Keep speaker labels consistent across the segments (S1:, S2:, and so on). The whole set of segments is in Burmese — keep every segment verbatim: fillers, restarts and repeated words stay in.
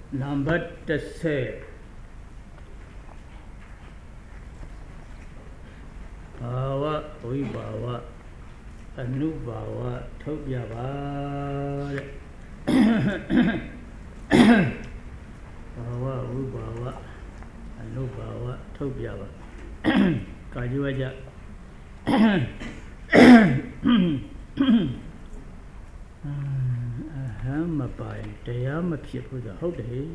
S1: Number ten. Bhava, Vibhava, Anubhava, Tobhyava. Bhava, Vibhava, Anubhava, Tobhyava. Kajuvaja. Aham mapai, daya mapshit with a whole day.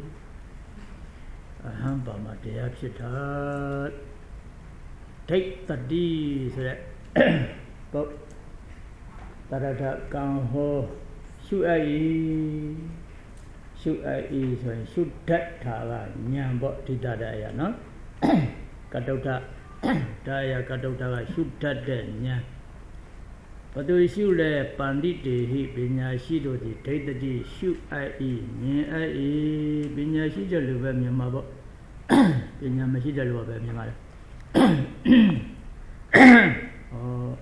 S1: Aham bama daya pshitat. Take the D, so that but Tarata Kang Ho shoot a e shoot a e so shoot that Tara Nyambo Titadaya, no? Katota Daya Katota shoot that then, yeah. But do you shoot a pandit, he Binya Shido, take the D, shoot a e, near a e, Binya Shida Lubam Yamabo, Binya Mashida Lubam Yamada. Oh,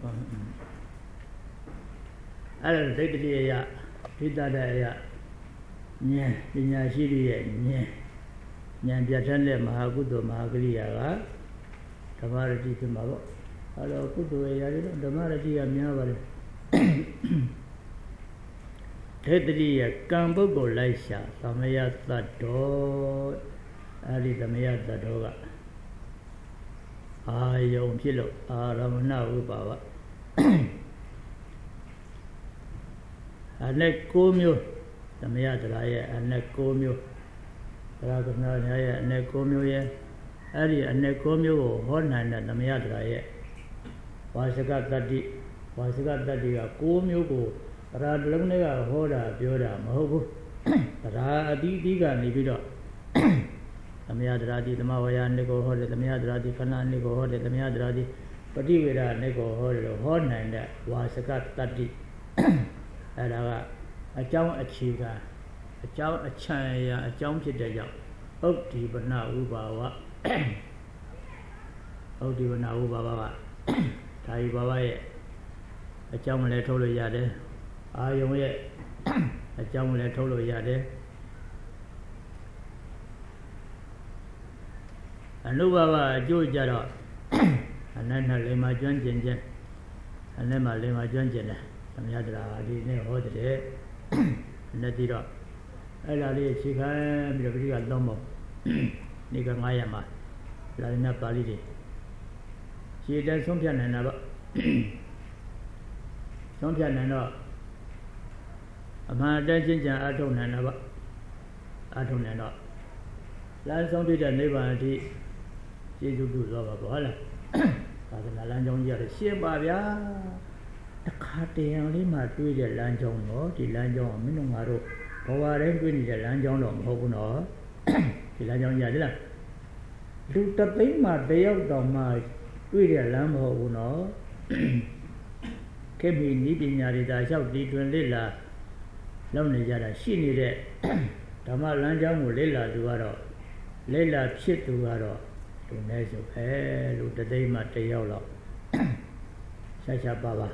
S1: I don't take the ya, Pitadaya, Nya, Binya Shidi, Nya, Nyanjatande Mahagudo Mahagriya, Tamarati Timabo. Hello, Kudu, the Marati and Yava. Tedri, Cambo Laisha, Samaya Sato, Ali Samaya Sadoga. I own Kilo, Aramana Ubava. A neck comio, the Mayatra, a neck comio, Ragana, a neck comio, Ali, a neck comio, Hornan, and the Mayatra. Was a got that the was a got that the comio, Radlunega, Hoda, Bioda, Mahogo, Radi Diga, Nibido. The Miadradi, the Mawaya Nego Horde, the Miadradi, Kanan Nego Horde, the Miadradi, Padivira Nego Horde, Horn and that was a cat thirty. And a chow a chiga, a chow a chaya, a chow chidja, Opti, but now Ubawa, Opti, but now Ubawa, Tai Bawa, a chow letolo yade, I own it, a chow letolo yade. Anubhava Jujara, and then her Lima Junjin, and then my Lima Junjin, and Yadra, I didn't hold it, and let it up. I love it, she can be a real domo, Nika Mayama, Lalina Palidi. She does some piano and about some piano and all. A man dancing, I don't know, I don't know. Last song did a neighbor. She do love a ball. Father Lanjon Yard, Shebabia. The carty only my two the Lanjon, no, the Lanjon, Minumaro, Power and Winnie the Lanjon of Hoguno, the Lanjon Yadla. Do the thing my day out of my two the lamb Hoguno. Came in needing Yarida, shout the Twinilla. Lonely Yada, she needed Tama Lanjon will Lilla do it. Lila shit to her to Nazo, eh, look the day Mateo. Sacha Baba.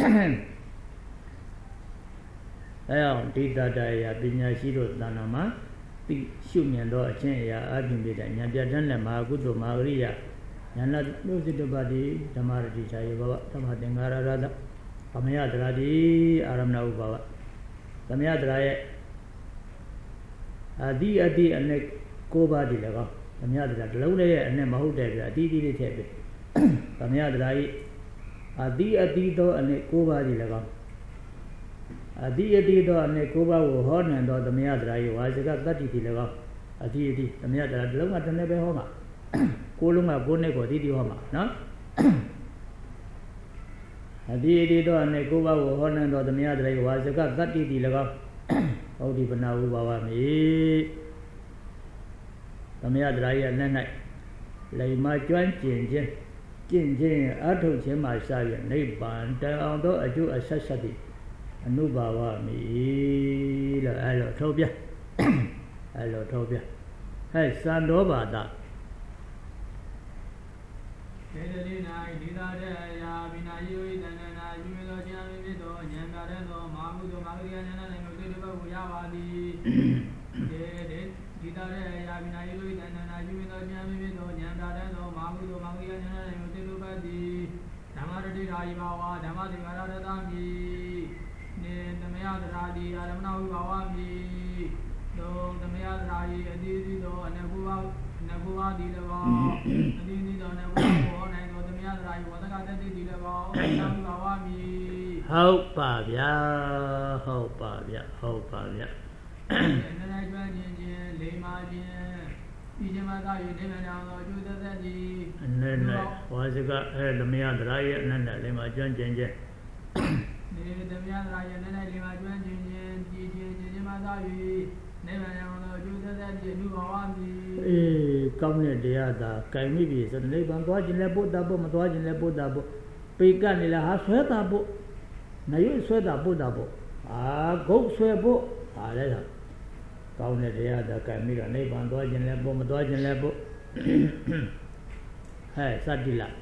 S1: Well, did that I have been a zero Danama, big shooting and door change, I've been with and Yadana Magudo Maria, and not lose the body, the Marati Sayaba, Tamatangara rather, Pamayadradi, Aramna Baba. Pamayadrae Adi Adi and neck. Koba di laga, Tamyadra, Lowlay and then Mahuda, Didi Tepe. Tamyadra, Adi Adido and a Koba di laga. Adi Adido and a Koba were horn and the Miadra, was a got that di laga. Adi, the Miadra, Loma, the Nebe Homa. Koluma Bonego, Didi Homa, no? Adi Adido and a Koba were horn and the Miadra, was a got that di laga. Oh, deep now, Baba me. The Miadra and then lay my joint ginger, ginger, Ato Chema Sayan, Naban, although I do a society, a new Bawa me, Allotopia, Allotopia. Hey, Sandova that.
S2: ဒီတော်ရဲ့ရာဘိနာယိဝိတန္တနာယူသောဉာဏ်မိမိသောဉာဏ်တာတဲ့သောမာဟုသောမာဟုယဉာဏ်၌မသိလိုပတ်သည်ဓမ္မတတိထာယိဘာဝဓမ္မတိကာရတတမိနေသမယတရာတိအာရမဏဝိဘာဝမိသောသမယတရာယိအတိတိသောအနကုဝအနကုဝတိ၎င်းအတိတိသောအနကုဝဟောနိုင်သောသမယတရာယိဝတ္တကတတိတိ၎င်းအနကုဝဘာဝမိ
S1: ဟုတ်ပါဗျာဟုတ်ပါဗျာဟုတ်ပါဗျာ
S2: နည်းနည်းကျွမ်းခြင်းချင်းလိမ္မာခြင်းဒီကျမသာ၍နေမနာသောအကျိုးသက်သက်သည်
S1: အနေနဲ့ဝါစကအဲသမယတရာရဲ့အနေနဲ့လိမ္မာကျွမ်းခြင်းချင်း
S2: နေသမယတရာရဲ့အနေနဲ့လိမ္မာကျွမ်းခြင်းချင်းကြည်ခြင်းကျမသာ၍နေမနာသောအကျိုးသက်သက်သည်အနုဘာဝမည်
S1: အေးကောင်းတဲ့တရားသာကံမိပြီဆိုတဲ့နိဗ္ဗာန်သွားခြင်းလည်းပုဒ်တာပုဒ်မသွားခြင်းလည်းပုဒ်တာပုဒ်ပေကနေလားဟာဆွဲတာပုဒ်နရွေဆွဲတာပုဒ်တာပုဒ်အာဂုတ်ဆွဲပုဒ်ဟာလဲတာကောင်းတဲ့တရားသာကံမိတော့နိဗ္ဗာန်သွားခြင်းလည်းပုဒ်မသွားခြင်းလည်းပုဒ်ဟဲ့စတိလား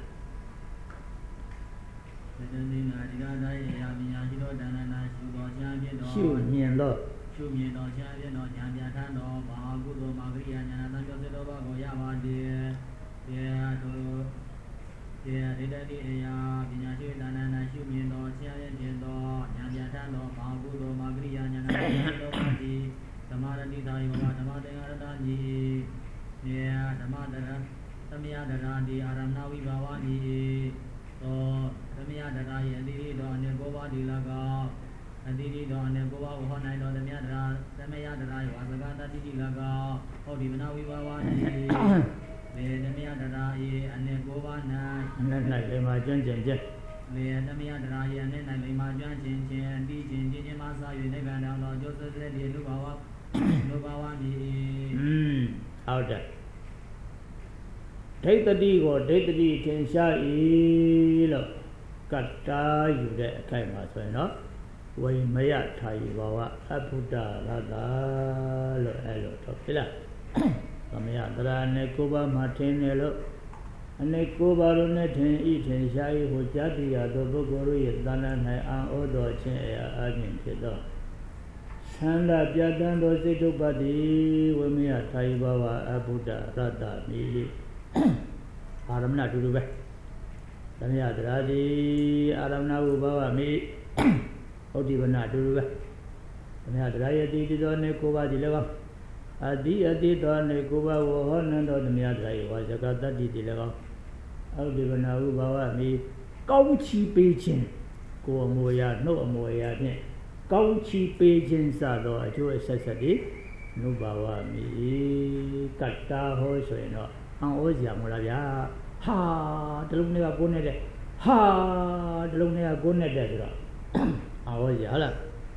S2: တဏ္ဍိနာဒီကာသာယေယာပညာရှိသောတဏ္ဍနာရှုသောဉာဏ်ဖြင့်သော
S1: ရှုမြင်သော
S2: ရှုမြင်သောဉာဏ်ဖြင့်သောဉာဏ်ပြဋ္ဌာန်းသောဘာကုသိုလ်မာဂရိယဉာဏ်သံပြောစေသောဘာကိုရပါသည်ယေသောယေရိတတိအယာပညာရှိတဏ္ဍနာရှုမြင်သောဉာဏ်ဖြင့်သောဉာဏ်ပြဋ္ဌာန်းသောဘာကုသိုလ်မာဂရိယဉာဏ်သံပြောစေသောဘာသည်ဓမ္မရတိသာယဘဓမ္မတေငရတတိယေဓမ္မတရသမယတရာတိအာရမဏဝိဘာဝနိသောသမယတရာယေအတိတိသောအနေကိုပါတိလကောအတိတိသောအနေကိုပါဟောနိုင်သောသမယတရာသမယတရာဝါစကတတိတိလကောဟောဒီမနာဝိဘာဝနိလေသမယတရာယေအနေကိုပါ၌
S1: အနေ၌လိမ္မာကျွမ်းကျင်ခြင်း
S2: လေသမယတရာယေအနေ၌လိမ္မာကျွမ်းကျင်ခြင်းတိခြင်းခြင်းခြင်းမှစ၍နိဗ္ဗာန်တော်သောအကျိုးသက်သက်ဒီလူဘာဝလူဘာဝနိ
S1: อืมဟုတ်တယ်ဒိဋ္ဌတိကိုဒိဋ္ဌတိထင်ရှား၏လို့ကတ္တာယူတဲ့အခိုက်မှာဆိုရင်တော့ဝိမယထာယဘာဝအဘုဒ္ဓရတ္တလို့အဲ့လိုတော့ဖြစ်လားသမယတရာနဲ့ကိုပါမှထင်းတယ်လို့အနေကိုပါလို့နဲ့ထင်ဤထင်ရှား၏ဟိုကြတိရသောပုဂ္ဂိုလ်ရဲ့သဏ္ဍာန်၌အံ့ဩတော်ခြင်းအရာအချင်းဖြစ်သောသန္တာပြတ္တံသောစိတ်ထုတ်ပါသည်ဝိမယထာယဘာဝအဘုဒ္ဓရတ္တမိအာရမဏတူတူပဲသမယတရာတိအာရမဏဝဘာဝမိဟုတ်ဒီဗနာတူတူပဲသမယတရာယတိတိသောနေကိုပါဒီလည်းကောအတိအတိသောနေကိုပါဝဟောနန္တောသမယတရာယဝါဇကတတ္တိတိလည်းကောဟုတ်ဒီဗနာဝဘာဝမိကောင်းချီပေးခြင်းကိုအမွေရာနှုတ်အမွေရာဖြင့်ကောင်းချီပေးခြင်းစသောအကျိုးအဆက်ဆက်ဒီနုဘာဝမိကတ္တာဟောဆိုရင်တော့အံ့ဩစရာမဟုတ်လားဗျာဟာတလုံးနဲ့ကကိုးနေတဲ့ဟာတလုံးနဲ့ကကိုးနေတဲ့ဆိုတော့အံ့ဩစရာဟုတ်လား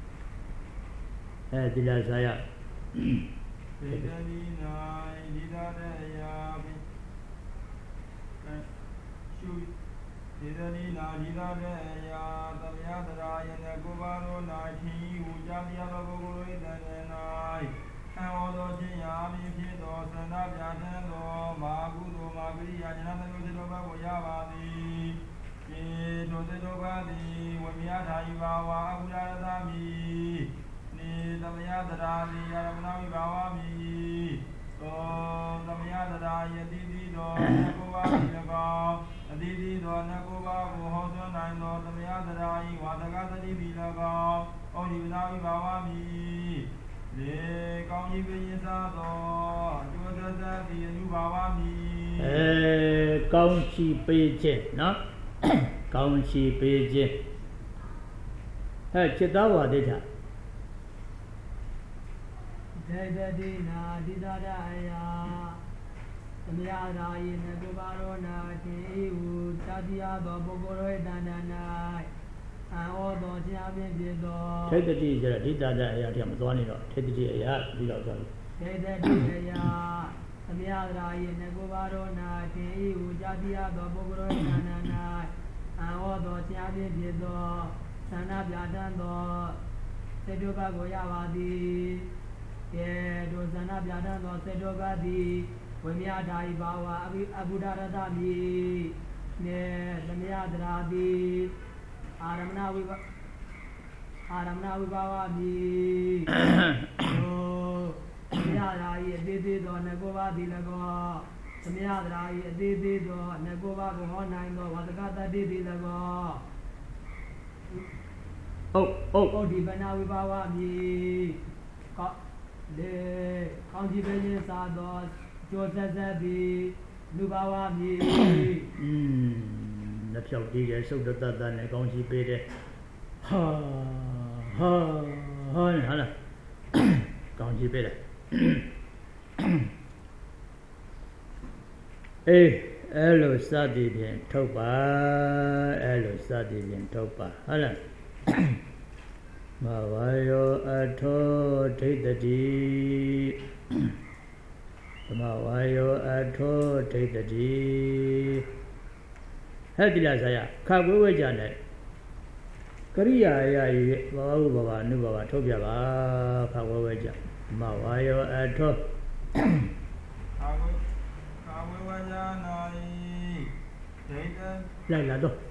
S1: အဲဒီလားဆရာ
S2: ဒေသနီနာဒီသာတဲ့ယာရှုဒေသနီနာဒီသာတဲ့ယာသမယတရာယနေကိုပါရောနာထီဟူကြပြသောပုဂ္ဂိုလ်၏တန်နေ၌အံ့ဩသောခြင်းရာဖြစ်ဖြစ်သောသန္တာပြဋ္ဌာန်းသောမာကုသိုလ်မာဂရိယဉာဏ်သံဃောစေတောဘကိုရပါသည်ေထိုစေတောဘသည်ဝိမယထာယဘာဝအဘုဒ္ဓရတမိနေသမယတရာတိအာရမဏဝိဘာဝမိသောသမယတရာယတိတိသောနကောဘာတိလကောအတိတိသောနကောဘာကိုဟောဆွနိုင်သောသမယတရာဤဝါဒကသတိတိလကောဩဒီဝနာဝိဘာဝမိလေကောင်းကြီးပင်စားသောအကျိုးသက်သက်ဒီအနုဘာဝမိ
S1: အဲကောင်းချီပေးခြင်းနော်ကောင်းချီပေးခြင်းဟဲ့จิตတော်ပါတိထ
S2: ဒေဒတိနာဒီသာဒအယသမယရာယေနကုပါရောနာတိဟုတတိယသောပုဂ္ဂိုလ်၏တဏ္ဍာ၌အံ့ဩသောခြင်းဖြင့်ဖြစ်သော
S1: ထေတတိဆိုတော့ဒီသာဒအယတရားမသွားနေတော့ထေတတိအယပြီးတော့ဆို
S2: ထေတတိအယသမယရာယေနကုပါရောနာတိဟုတတိယသောပုဂ္ဂိုလ်၏တဏ္ဍာ၌အံ့ဩသောခြင်းဖြင့်ဖြစ်သောသန္တာပြဋ္ဌာန်းသောစေတုပကိုရပါသည်ေဒုဇနာပြဋ္ဌာန်းသောစေတောကတိဝိမယထာယဘာဝအဘုဒ္ဓရတမိနေသမယတရာတိအာရမဏဝိဘအာရမဏဝိဘာဝမိ
S3: Samiadai, a dido, Nagova di Lago, Samiadai, a dido, Nagova, Honai, Watagata di Lago.
S1: Oh, oh,
S3: oh, di Bana Vibawa, me, the County Village Sados, Joseph, Lubawa, me.
S1: Hm, the Pio did so that than a county paid. Ha, ha, ha, county paid. Eh, hello, study in Topa, hello, study in Topa. Hello. Mavayo ato take the D. Mavayo ato take the D. Hadila Saya, Kabu Janet. Korea, Babu Baba, Nuba, Tobiaba, Kabu Jan. Mavayo ato. Lại là đâu?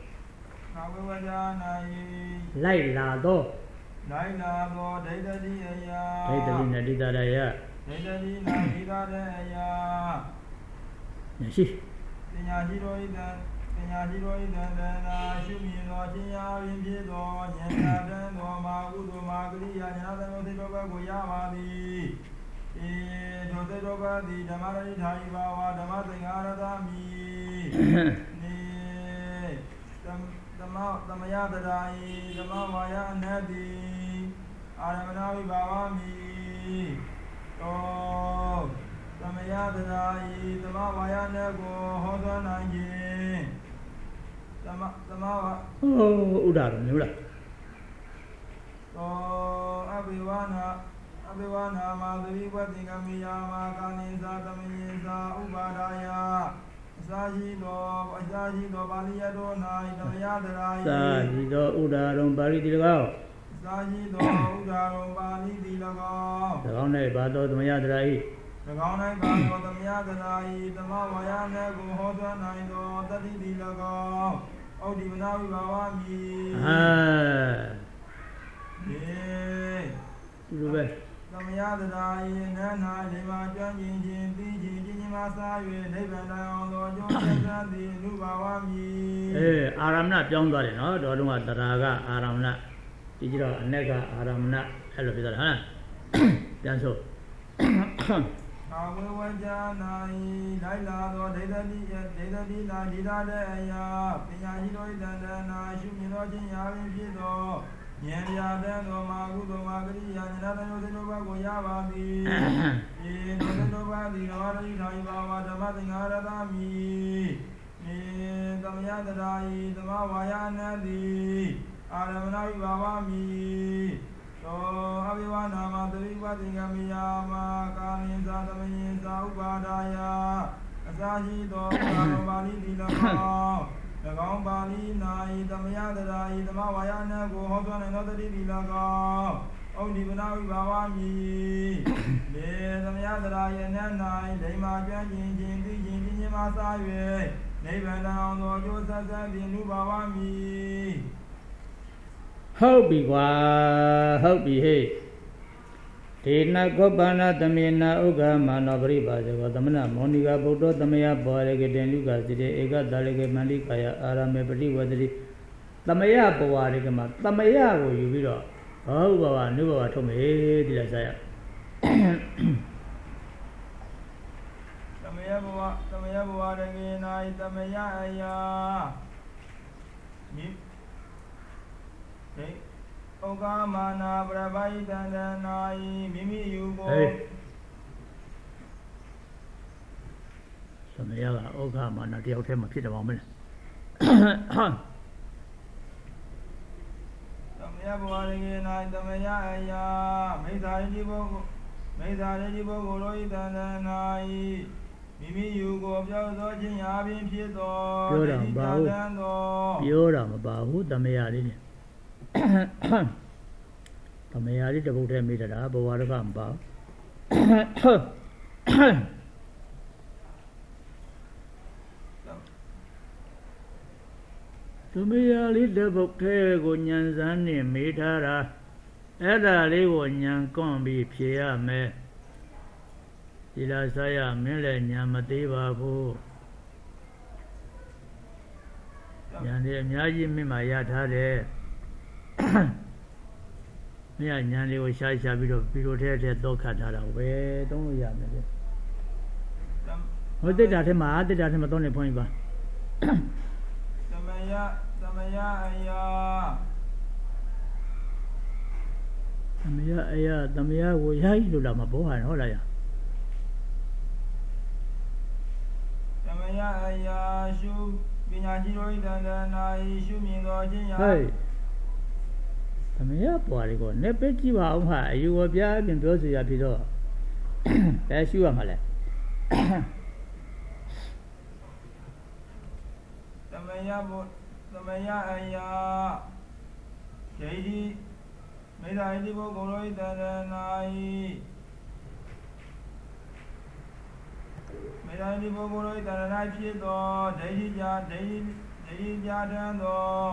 S1: Lại là đâu?
S2: Lại là đâu? Đây là đi à?
S1: Đây là đi là đi ra đây à?
S2: Đây là đi là đi ra đây à?
S1: Nhà gì?
S2: Nhà gì rồi đây? Nhà gì rồi đây? Đây là chú mi lo chỉ nhà bên phía đó, nhà nhà đây đó mà u đó mà cái gì nhà đây nó thì đâu có của nhà mà đi. Cho tới đâu có đi, đâm ra đi thay vào, đâm ra tình ara ta mi. Nè, đâm đâm ra đâm ra ta đây, đâm ra vào ya nè đi, ara mà đi vào mi. Oh, đâm ra ta đây, đâm ra vào ya nè go, họ ta nói gì? Đâm đâm ra vào.
S1: Oh, udah rồi, udah.
S2: Oh, abiwana. Abhiwana Madhuri Patingamiyama Kanisa Taminisa Ubadaya Sajido Sajido Baliyado Nai Tamayadarai
S1: Sajido Udaron Bali Dilagao
S2: Sajido Udaron Bali Dilagao
S1: Tagaw này ba do Tamayadarai
S2: Tagaw này ba do Tamayadarai Tamawayana Gohoda Nai do Tati Dilagao Odi Manawi Bawami
S1: Ah
S2: Yeah
S1: Dulu be
S2: Tamayadarai Nana Lima Janjin Jin Tijin Jin Masawe Nebana Lo Josadi Nubawami
S1: Eh Aramna ပြောင်းသွားတယ်နော်တော်တုန်းကတရားကအာရမဏဒီကြတော့အ내ကအာရမဏအဲ့လိုဖြစ်သွားတယ်ဟုတ်လားပြန်ဆို
S2: Awe Wajanai Laila Do Dedadi Dedadi La Didadaya Pinyani Do Dandana Shumi Do Jinyari Pido Nyaya Den Do Magu Do Magri Yanada Do Do Bago Yabadi E Do Do Badi Nawari Dai Bawa Damati Ngaradami E Tamayadai Tamawayanadi Aramanai Bawami So Abiwana Madhuri Patingamiyama Kaninsa Tamayinsa Ubadaya Asahi Do Bali Dilakao Nagong Bali Nai Tamayadarai Tamawayana Go Hoton and Other Dilakao Odi Banawi Bawami Le Tamayadarai and Nai Lema Jin Jin Jin Jin Masawe Nebana No Joseph Nubawami
S1: ဟုတ်ပြီကွာဟုတ်ပြီဟေ့ဒေနကောပနာသမေနဥက္ကမနောပရိပါဇေဝသမဏမောနိကဗုဒ္ဓသမယဘောရကေတေလူကစိတေဧကတာလေကေမန္တိကာယအာရမေပတိဝတ္တိသမယဘဝရေကမှာသမယကိုယူပြီးတော့ဟုတ်ပါပါနုဘဝထုတ်မေဒီလိုက်စားရ
S2: သမယဘဝသမယဘဝရေကေနိုင်သမယအယာမိဩကာမနာပရပိုက်တန္တနာယိမိမိယူကို
S1: သမယကဩကာမနာတယောက်တည်းမှာဖြစ်တယ်မဟုတ်မလား
S2: သမယဘဝရေကေနိုင်သမယအယာမိစ္ဆာရိပုဂ္ဂိုလ်မိစ္ဆာရိပုဂ္ဂိုလ်တို့ဤတန္တနာယိမိမိယူကိုပြောသောခြင်းရာဖြင့်ဖြစ်သော
S1: ပြောတာမပါဘူးပြောတာမပါဘူးသမယလေးနဲ့သမယလေးတပုတ်တည်းမိတာဘဝတစ်ခါမပါသမယလေးတပုတ်တည်းကိုညံစမ်းနဲ့မေးထားတာအဲ့ဒါလေးကိုညံကွန့်ပြီးဖြေရမယ်ဒီလာစားရမင်းလည်းညာမသေးပါဘူးညာနေအများကြီးမင်းမှာရထားတယ်မင်းကညာလေးကိုရှားရှားပြီးတော့ပြီးတော့ထဲထဲတော့ခတ်ထားတာပဲသုံးလို့ရမယ်လေဟိုတက်တာထဲမှာတက်တာထဲမှာသုံးနေဖွင့်ပါ
S2: သမယသမယအယာ
S1: သမယအယာသမယကိုရိုက်လို့လာမှာဘောဟာဟုတ်လားရ
S2: သမယအယာရှုပညာရှိတို့ဤတန်တနာဤရှုမြင်တော်ခြင်းရာ
S1: ဟဲ့သမယပွားလေးကိုနေပဲကြည့်ပါအောင်ဟာအယူဝပြပြင်ပြောစီရဖြစ်တော့ဘယ်ရှုရမှာလဲ
S2: သမယဘုသမယအယာဒိဋ္ဌိမေတ္တာဣတိဘုဂုံတို့ဤတန်တနာဤမေတ္တာဣတိဘုဂုံတို့ဤတန်တနာဖြစ်သောဒိဋ္ဌိပြဒိဋ္ဌိဒိဋ္ဌိပြတန်းသော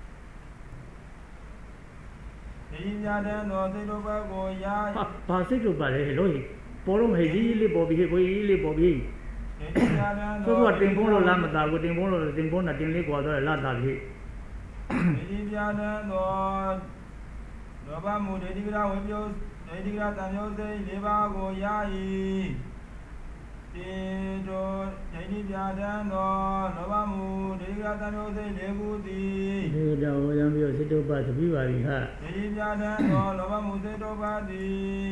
S2: ဒီညာတဲ့တော်စိတ်တို့ဘက်ကိုရာ
S1: ဘာစိတ်တို့ပါလဲလို့ပေါ်လို့မဟိကြီးလေးပေါ်ပြီးကိုကြီးလေးပေါ်ပြီး
S2: ဒီညာတဲ့
S1: တော်ဆိုတော့တင်ဖုံးလို့လားမသားကိုတင်ဖုံးလို့တင်ဖုံးနဲ့တင်လေးကွာတော့လာတာပြီ
S2: ဒီညာတဲ့တော်လောဘမှုဒိဋ္ဌိကဝိပယဒိဋ္ဌိကတံမျိုးစိတ်လေးပါးကိုရာ၏ဒီတို့ဒိဋ္ဌိပြတန်းတော်လောဘမှုဒိဋ္ဌိကတံမျိုးစိတ်လေးခုသည်
S1: ဒီတော့ဝေယံပြောစိတ်တို့ပါသတိပါပြီဟာ
S2: ဒိဋ္ဌိပြတန်းတော်လောဘမှုစိတ်တို့ပါသည်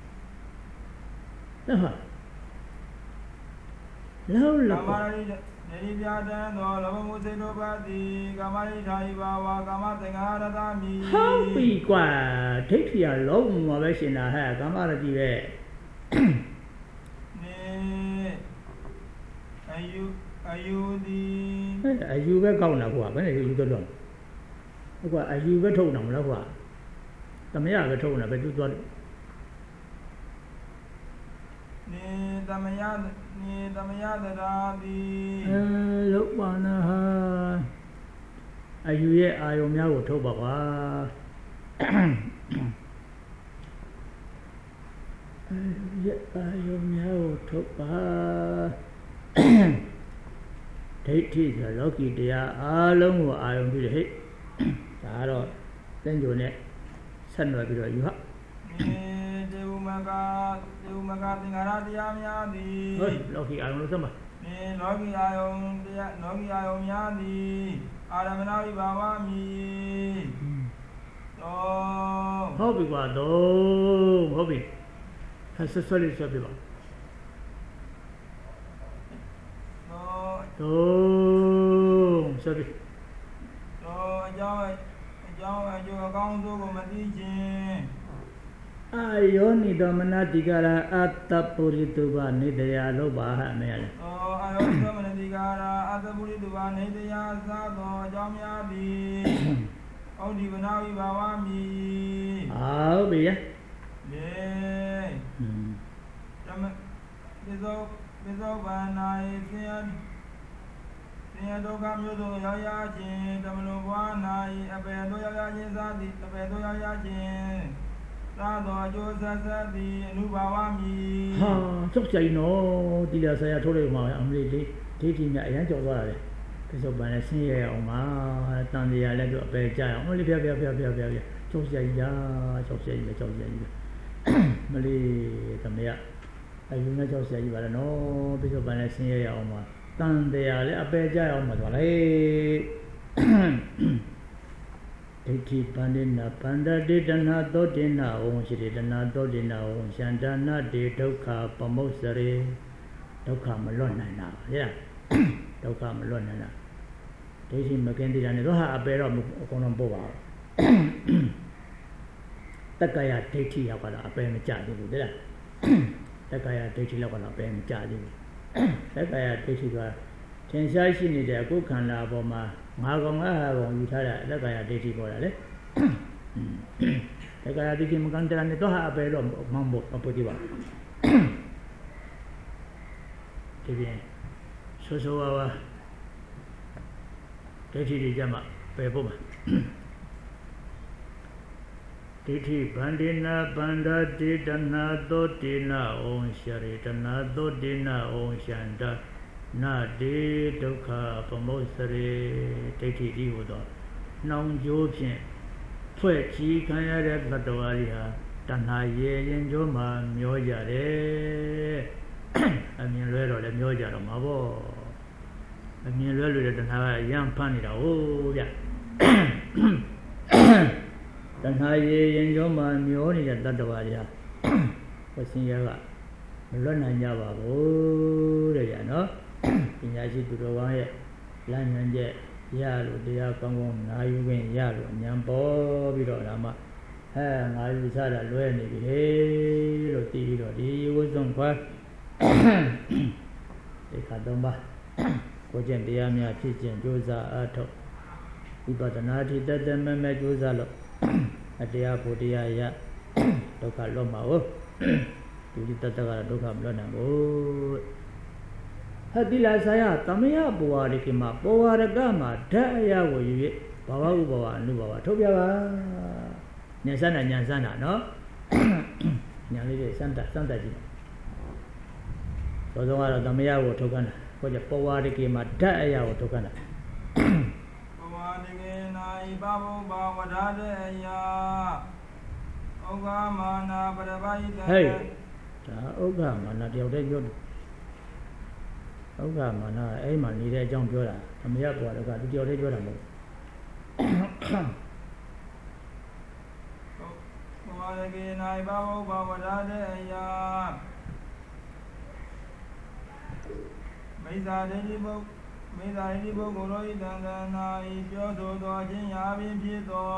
S1: ဟာလောက်
S2: လောက်ကာမရိဒိဋ္ဌိပြတန်းတော်လောဘမှုစိတ်တို့ပါသည်ကာမရိထာယဘာဝကာမသင်္ခါရတမိ
S1: ဟုတ်ပြီကွာဒိဋ္ဌိကလုံးမှာပဲရှင်တာဟဲ့ကာမရတိပဲ
S2: အယူအယူဒီ
S1: အယူပဲကောင်းတာကွာဘယ်နဲ့ယူတော့တော့ဟုတ်ကွာအယူပဲထုတ်တာမလားကွာသမယပဲထုတ်တာပဲသူသွား
S2: နေသမယနေသမယတရာဒီ
S1: အဲလောက်ပါနာဟာအယူရဲ့အာယုံများကိုထုတ်ပါကွာအဲရဲ့အာယုံများကိုထုတ်ပါဒိဋ္ဌိဆိုလောကီတရားအားလုံးကိုအာရုံပြုတယ်ဟဲ့ဒါကတော့သင်္ကြန်နဲ့ဆက်နွယ်ပြီးတော့ယူဟာ
S2: ဒေဝမကဒေဝမကသင်္ခါရတရားများသည်
S1: ဟုတ်လောကီအာရုံလို့ဆက်ပါ
S2: နေလောကီအာယုံတရားလောကီအာယုံများသည်အာရမဏဝိဘာဝမီတော့
S1: ဟုတ်ပြီကွာတော့ဟုတ်ပြီဆက်ဆက်လေးဆက်ပြပါတော့ဆက်ပြီ
S2: တော့အကြောင်းအကြောင်းအကျိုးအကောင်းဆုံးကိုမသိခြင်း
S1: အာယောနိတော်မနတိကာရအတ္တပုရိတုပနေတရားလို့ပါဟမဲလေ
S2: ဩအာယောနိတော်မနတိကာရအတ္တပုရိတုပနေတရားသာသောအကြောင်းများသည်ဩဒီဝနာဝိဘာဝမီ
S1: ဟုတ်ပြီလေ
S2: ဟွန်းဓမ္မပိသောပိသောဘာနာယေသင်သင်ဒုက္ခမျိုးစုံရောက်ရခြင်းဓမ္မလုံးဘွားနာ၏အပေတို့ရောက်ရခြင်းသာသည်အပေတို့ရောက်ရခြင်းသာသောအကျိုးဆက်ဆက်သည်အနုဘာဝမီ
S1: ဟာကြောက်ကြိုင်နော်ဒီလာဆရာထိုးလိုက်မှာအမလေးလေးဒိဋ္ဌိမြအရန်ကြောက်သွားတာလေပြစ္ဆုတ်ပန်နဲ့ဆင်းရဲအောင်ပါတန်တရားလည်းတို့အပေကြအောင်အမလေးဖျားဖျားဖျားဖျားဖျားကြောက်ကြိုင်ရာကြောက်ကြိုင်ပဲကြောက်ကြိုင်ပဲမလေးသမယအယူနဲ့ကြောက်ကြိုင်ပါလားနော်ပြစ္ဆုတ်ပန်နဲ့ဆင်းရဲအောင်ပါတန်တရားလည်းအပေကြအောင်ပါသွားလေဒိဋ္ဌိပန္တိနာပန္ဒတိတဏသောတိနာဝံရှိတိတဏသောတိနာဝံရှန္ဒနာတိဒုက္ခပမုစ္ဆရေဒုက္ခမလွတ်နိုင်တာပါဗျာဒုက္ခမလွတ်နိုင်တာဒိဋ္ဌိမကင်းသေးတာနဲ့တော့ဟာအပေတော့အကုန်လုံးပို့ပါဘူးတက္ကရာဒိဋ္ဌိရောက်တော့အပေမကြသေးဘူးတဲ့လားတက္ကရာဒိဋ္ဌိလောက်ကတော့အပေမကြသေးဘူးတက္ကရာဒိဋ္ဌိကထင်ရှားရှိနေတဲ့အခုခန္ဓာအပေါ်မှာငါကောင်ငါဟာကောင်ယူထားတဲ့တက္ကရာဒိဋ္ဌိပေါ်တာလေတက္ကရာဒိဋ္ဌိမကန်တဲ့နဲ့တော့ဟာအပေတော့မမဖို့အပူတိပါဒီပြင်ဆိုဆိုဝါဝါဒိဋ္ဌိတွေကြမှာပယ်ဖို့မှာဒဒိဋ္ဌိဗန္တိနာဗန္ဒတိတဏသောတိနာဩရှရိတဏသောတိနာဩရှန္တနာတိဒုက္ခပမုစ္ဆရေဒိဋ္ဌိဒီဟူသောနှောင်ကြိုးဖြင့်ဖွဲ့ချီခံရတဲ့တတ္တဝါတွေဟာတဏှာရေရင်ကျိုးမှာမျောကြတယ်အမြင်လွဲတော့လည်းမျောကြတော့မှာပေါ့အမြင်လွဲလို့တဲ့တဏှာကအရန်ဖမ်းနေတာဟုတ်ဗျတဏှာရေရင်ကျိုးမှာမျောနေတဲ့တတ္တဝါတွေဟာဝဆင်းရဲကမလွတ်နိုင်ကြပါဘူးတဲ့ဗျာနော်ပညာရှိသူတော်ကောင်းရဲ့လမ်းညွှန်ချက်ရလို့တရားကောင်းကောင်းနာယူခွင့်ရလို့ဉာဏ်ပေါ်ပြီးတော့ဒါမှဟဲ့ငါယူဆတာလွဲနေပြီဟေးလို့သိပြီးတော့ဒီဝိဇ္ဇံခွာဒီခါတော့ပါကိုကျင့်တရားများဖြစ်ခြင်းကြိုးစားအားထုတ်ဝိပဿနာထိတတ်တဲ့မဲ့မဲ့ကြိုးစားလို့အတရားဖို့တရားရဒုက္ခလွတ်မှာဟုတ်ဒီတတ္တကတော့ဒုက္ခမလွတ်နိုင်ဘူးဟတိလာဆာယသမယဘဝရိကိမှာပောဝရကမှာဓာတ်အရာကိုယူ၍ဘာဝဥပဝအနုဘဝထုတ်ပြပါဉာဏ်စမ်းတာဉာဏ်စမ်းတာနော်ဉာဏ်လေးတွေစမ်းတာစမ်းတာကြည့်သောဆုံးကတော့သမယကိုထုတ်ခန်းတာခေါ်ကြပောဝရကိမှာဓာတ်အရာကိုထုတ်ခန်းတာ
S2: ပောဝရကိနာဤဘဘုဘာဝဒတဲ့အရာဩဃမာနာပရပိုက်တံ
S1: ဟေးဒါဩဃမာနာတယောက်တည်းပြောတယ်ဩဃမာနာအဲ့မှာနေတဲ့အကြောင်းပြောတာသမယဘဝတကသူတယောက်တည်းပြောတာမဟုတ်
S2: ပောဝရကိနာဤဘဘုဘာဝဒတဲ့အရာမိစ္ဆာဒိဋ္ဌိဘုမိစ္ဆာဒိဋ္ဌိဘုကိုရောဤတန်တနာဤပြောဆိုသောခြင်းရာဖြင့်ဖြစ်သော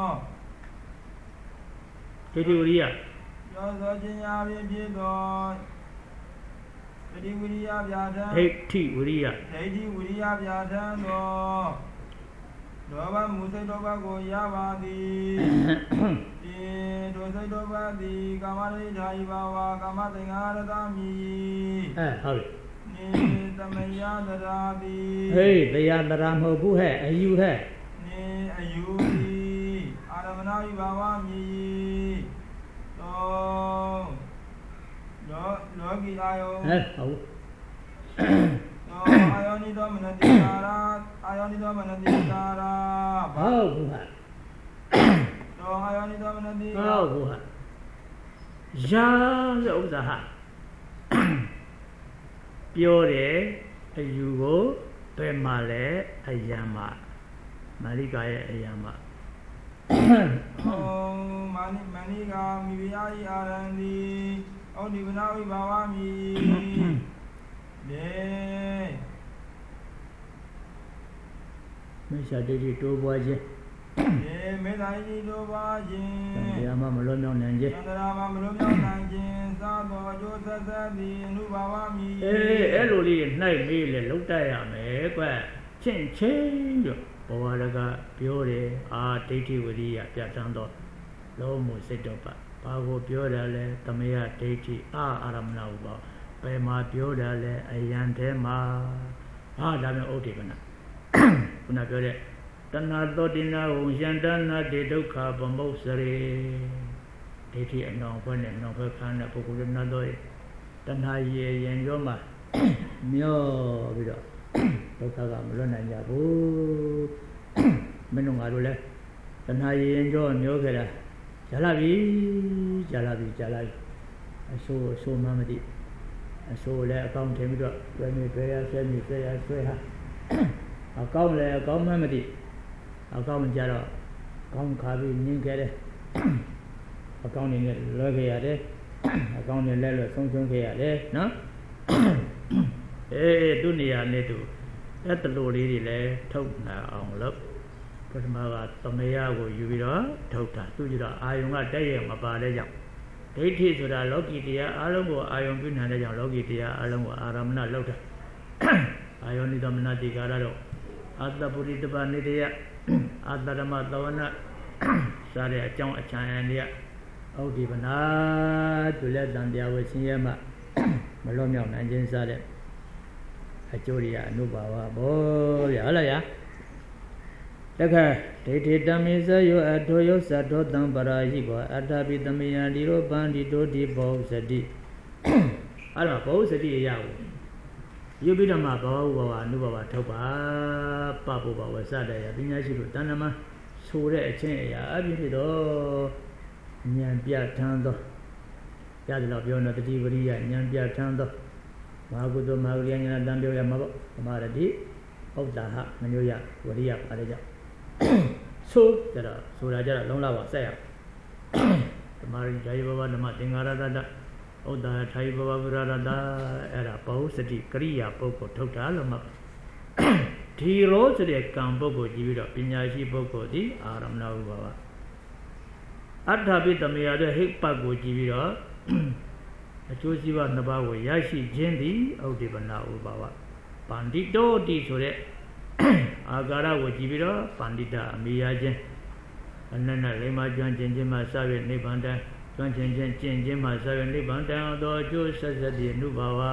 S1: ဒိဋ္ဌိဝရိယ
S2: ပြောဆိုခြင်းရာဖြင့်ဖြစ်သောဒိဋ္ဌိဝရိယဗျာဒံ
S1: ဒိဋ္ဌိဝရိယ
S2: ဒိဋ္ဌိဝရိယဗျာဒံသောလောဘမူစိတ်တောဘကိုရပါသည်ဒီဒုစိတ်တောဘသည်ကာမရိဓာယဘာဝကာမသင်္ဃာရတမိ
S1: အဲဟုတ်
S2: ပြီသမယတရာတိ
S1: ဟေးတရားတရာမဟုတ်ဘူးဟဲ့အယူဟဲ့
S2: နေအယူသည်အာရမဏဝိဘာဝမြည်သောလောလောကီအာယော
S1: ဟဲ့ဟုတ်
S2: သောအာယောနိသောမနတိကာရာအာယောနိသောမနတိကာရာ
S1: ဟုတ်ဘူးဟာ
S2: သောအာယောနိသောမနတိ
S1: ဟုတ်ဘူးဟာရာဆိုဥစ္စာဟာပြောတယ်အယူကိုဘယ်မှာလဲအယံမှာမာရိကာရဲ့အယံမှာ
S2: အော်မာနိမာနိကာမိဘယာဤအာရန္တိဩဒီဝနာဝိဘာဝမိလေ
S1: မိစ္ဆာဒိဋ္ဌိတိုးပွားခြင်း
S2: လေမေတ္တာဤတိုးပွားခြင်း
S1: တရားမှမလွတ်မြောက်နိုင်ခြင်း
S2: သန္တာမှမလွတ်မြောက်နိုင်ခြင်းသာသောအကျိုးသက်သက်သည်အနုဘာဝမိ
S1: အေးအဲ့လိုလေးနှိုက်မေးလေလောက်တတ်ရမယ်ကွချင်းချင်းတို့ဘဝရကပြောတယ်အာဒိဋ္ဌိဝရိယပြဋ္ဌာန်းတော့လောမှုစိတ်တော့ပါဘာကိုပြောတာလဲသမယဒိဋ္ဌိအာအာရမဏဥပဘယ်မှာပြောတာလဲအယံထဲမှာဟာဒါမျိုးဥဒိပနာခုနပြောတဲ့တဏှာသောတိနာဝယန္တနာတိဒုက္ခပမုစ္ဆရေဒိဋ္ဌိအနောင်ဘွဲ့နဲ့နောင်ဘွဲ့ခန်းတဲ့ပုဂ္ဂိုလ်နာတော့တဏှာရေရင်ရောမှာမျောပြီးတော့ဒုက္ခကမလွတ်နိုင်ကြဘူးမင်းတို့ငါတို့လဲတဏှာရေရင်ရောမျောခဲ့တာကြာလာပြီကြာလာပြီကြာလာပြီအဆိုးအဆိုးမှမသိအဆိုးလည်းအကောင်းထင်ပြီးတော့တွဲနေတွဲရဆွဲနေဆွဲရဆွဲဟာအကောင်းလည်းအကောင်းမှမသိအကောင်းကြတော့ကောင်းခါပြီးညင်ခဲ့တယ်အကောင်းနေနဲ့လွဲခဲ့ရတယ်အကောင်းနေလဲလွဲဆုံးရှုံးခဲ့ရတယ်နော်အေးသူ့နေရာနဲ့သူအဲ့တလူလေးတွေလည်းထုတ်လာအောင်လို့ပထမကသမယကိုယူပြီးတော့ထုတ်တာသူကြတော့အာယုံကတက်ရမပါတဲ့ကြောင့်ဒိဋ္ဌိဆိုတာလောကီတရားအလုံးကိုအာယုံပြုနိုင်တဲ့ကြောင့်လောကီတရားအလုံးကိုအာရမဏလောက်တာအာယောနိသမနတိကာရတော့အတ္တပုရိတပနိတယအတ္တဓမ္မသဝနာစတဲ့အကြောင်းအချမ်းအရာဩဒီပနာသူလက်တန်တရားဝဆင်းရဲမှမလွတ်မြောက်နိုင်ခြင်းစတဲ့အကျိုးတွေကအနုဘာဝဘောဗျာဟုတ်လားဗျာတခါဒိဋ္ဌိတမေဇယောအထောယောသတ္တောတံပရာဟိဘောအတ္တပိတမေယတိရောပန္တိတောတိဘောဇတိအဲ့တော့ဘောဇတိရဘူးယုပိဓမ္မဘောဘောအနုဘဝထုတ်ပါပပုဘဝစတဲ့ရပညာရှိတို့တဏ္ဍမဆိုတဲ့အချင်းအရာအပြည့်ဖြစ်တော့ဉာဏ်ပြထမ်းသောရတယ်လို့ပြောနေတတိဝရိယဉာဏ်ပြထမ်းသောမဟာကုသိုလ်မဟာဝိရိယဉာဏ်တန်ပြောရမှာပေါ့သမာဓိဥဒ္ဒါဟမညိုရဝရိယပါတယ်ကြောင့်ဆိုကြတော့ဆိုတာကြတော့လုံးလာပါဆက်ရသမာဓိဓာယဘဝဓမ္မသင်္ဃာရတ္တဥဒ္ဒါထာယဘဝဝိရတ္တအဲ့ဒါဘောစတိကရိယာပုဂ္ဂိုလ်ထုတ်တာလို့မှဒီရောဆိုတဲ့ကံပုဂ္ဂိုလ်ကြည့်ပြီးတော့ပညာရှိပုဂ္ဂိုလ်ဒီအာရမဏဥပါဝအတ္ထပိတမေယတဲ့ဟိပတ်ကိုကြည့်ပြီးတော့အကျိုးစီးပွားနှစ်ပါးကိုရရှိခြင်းသည်ဥဒိပနာဥပါဝပန္တိတောတိဆိုတဲ့အာကာရကိုကြည့်ပြီးတော့ပန္တိတအမိယာခြင်းအနန္တလိမ္မာကျွမ်းကျင်ခြင်းမှစ၍နိဗ္ဗာန်တန်ကျွမ်းကျင်ခြင်းကျင့်ခြင်းမှစ၍နိဗ္ဗာန်တန်သောအကျိုးဆက်ဆက်တည်းအနုဘာဝ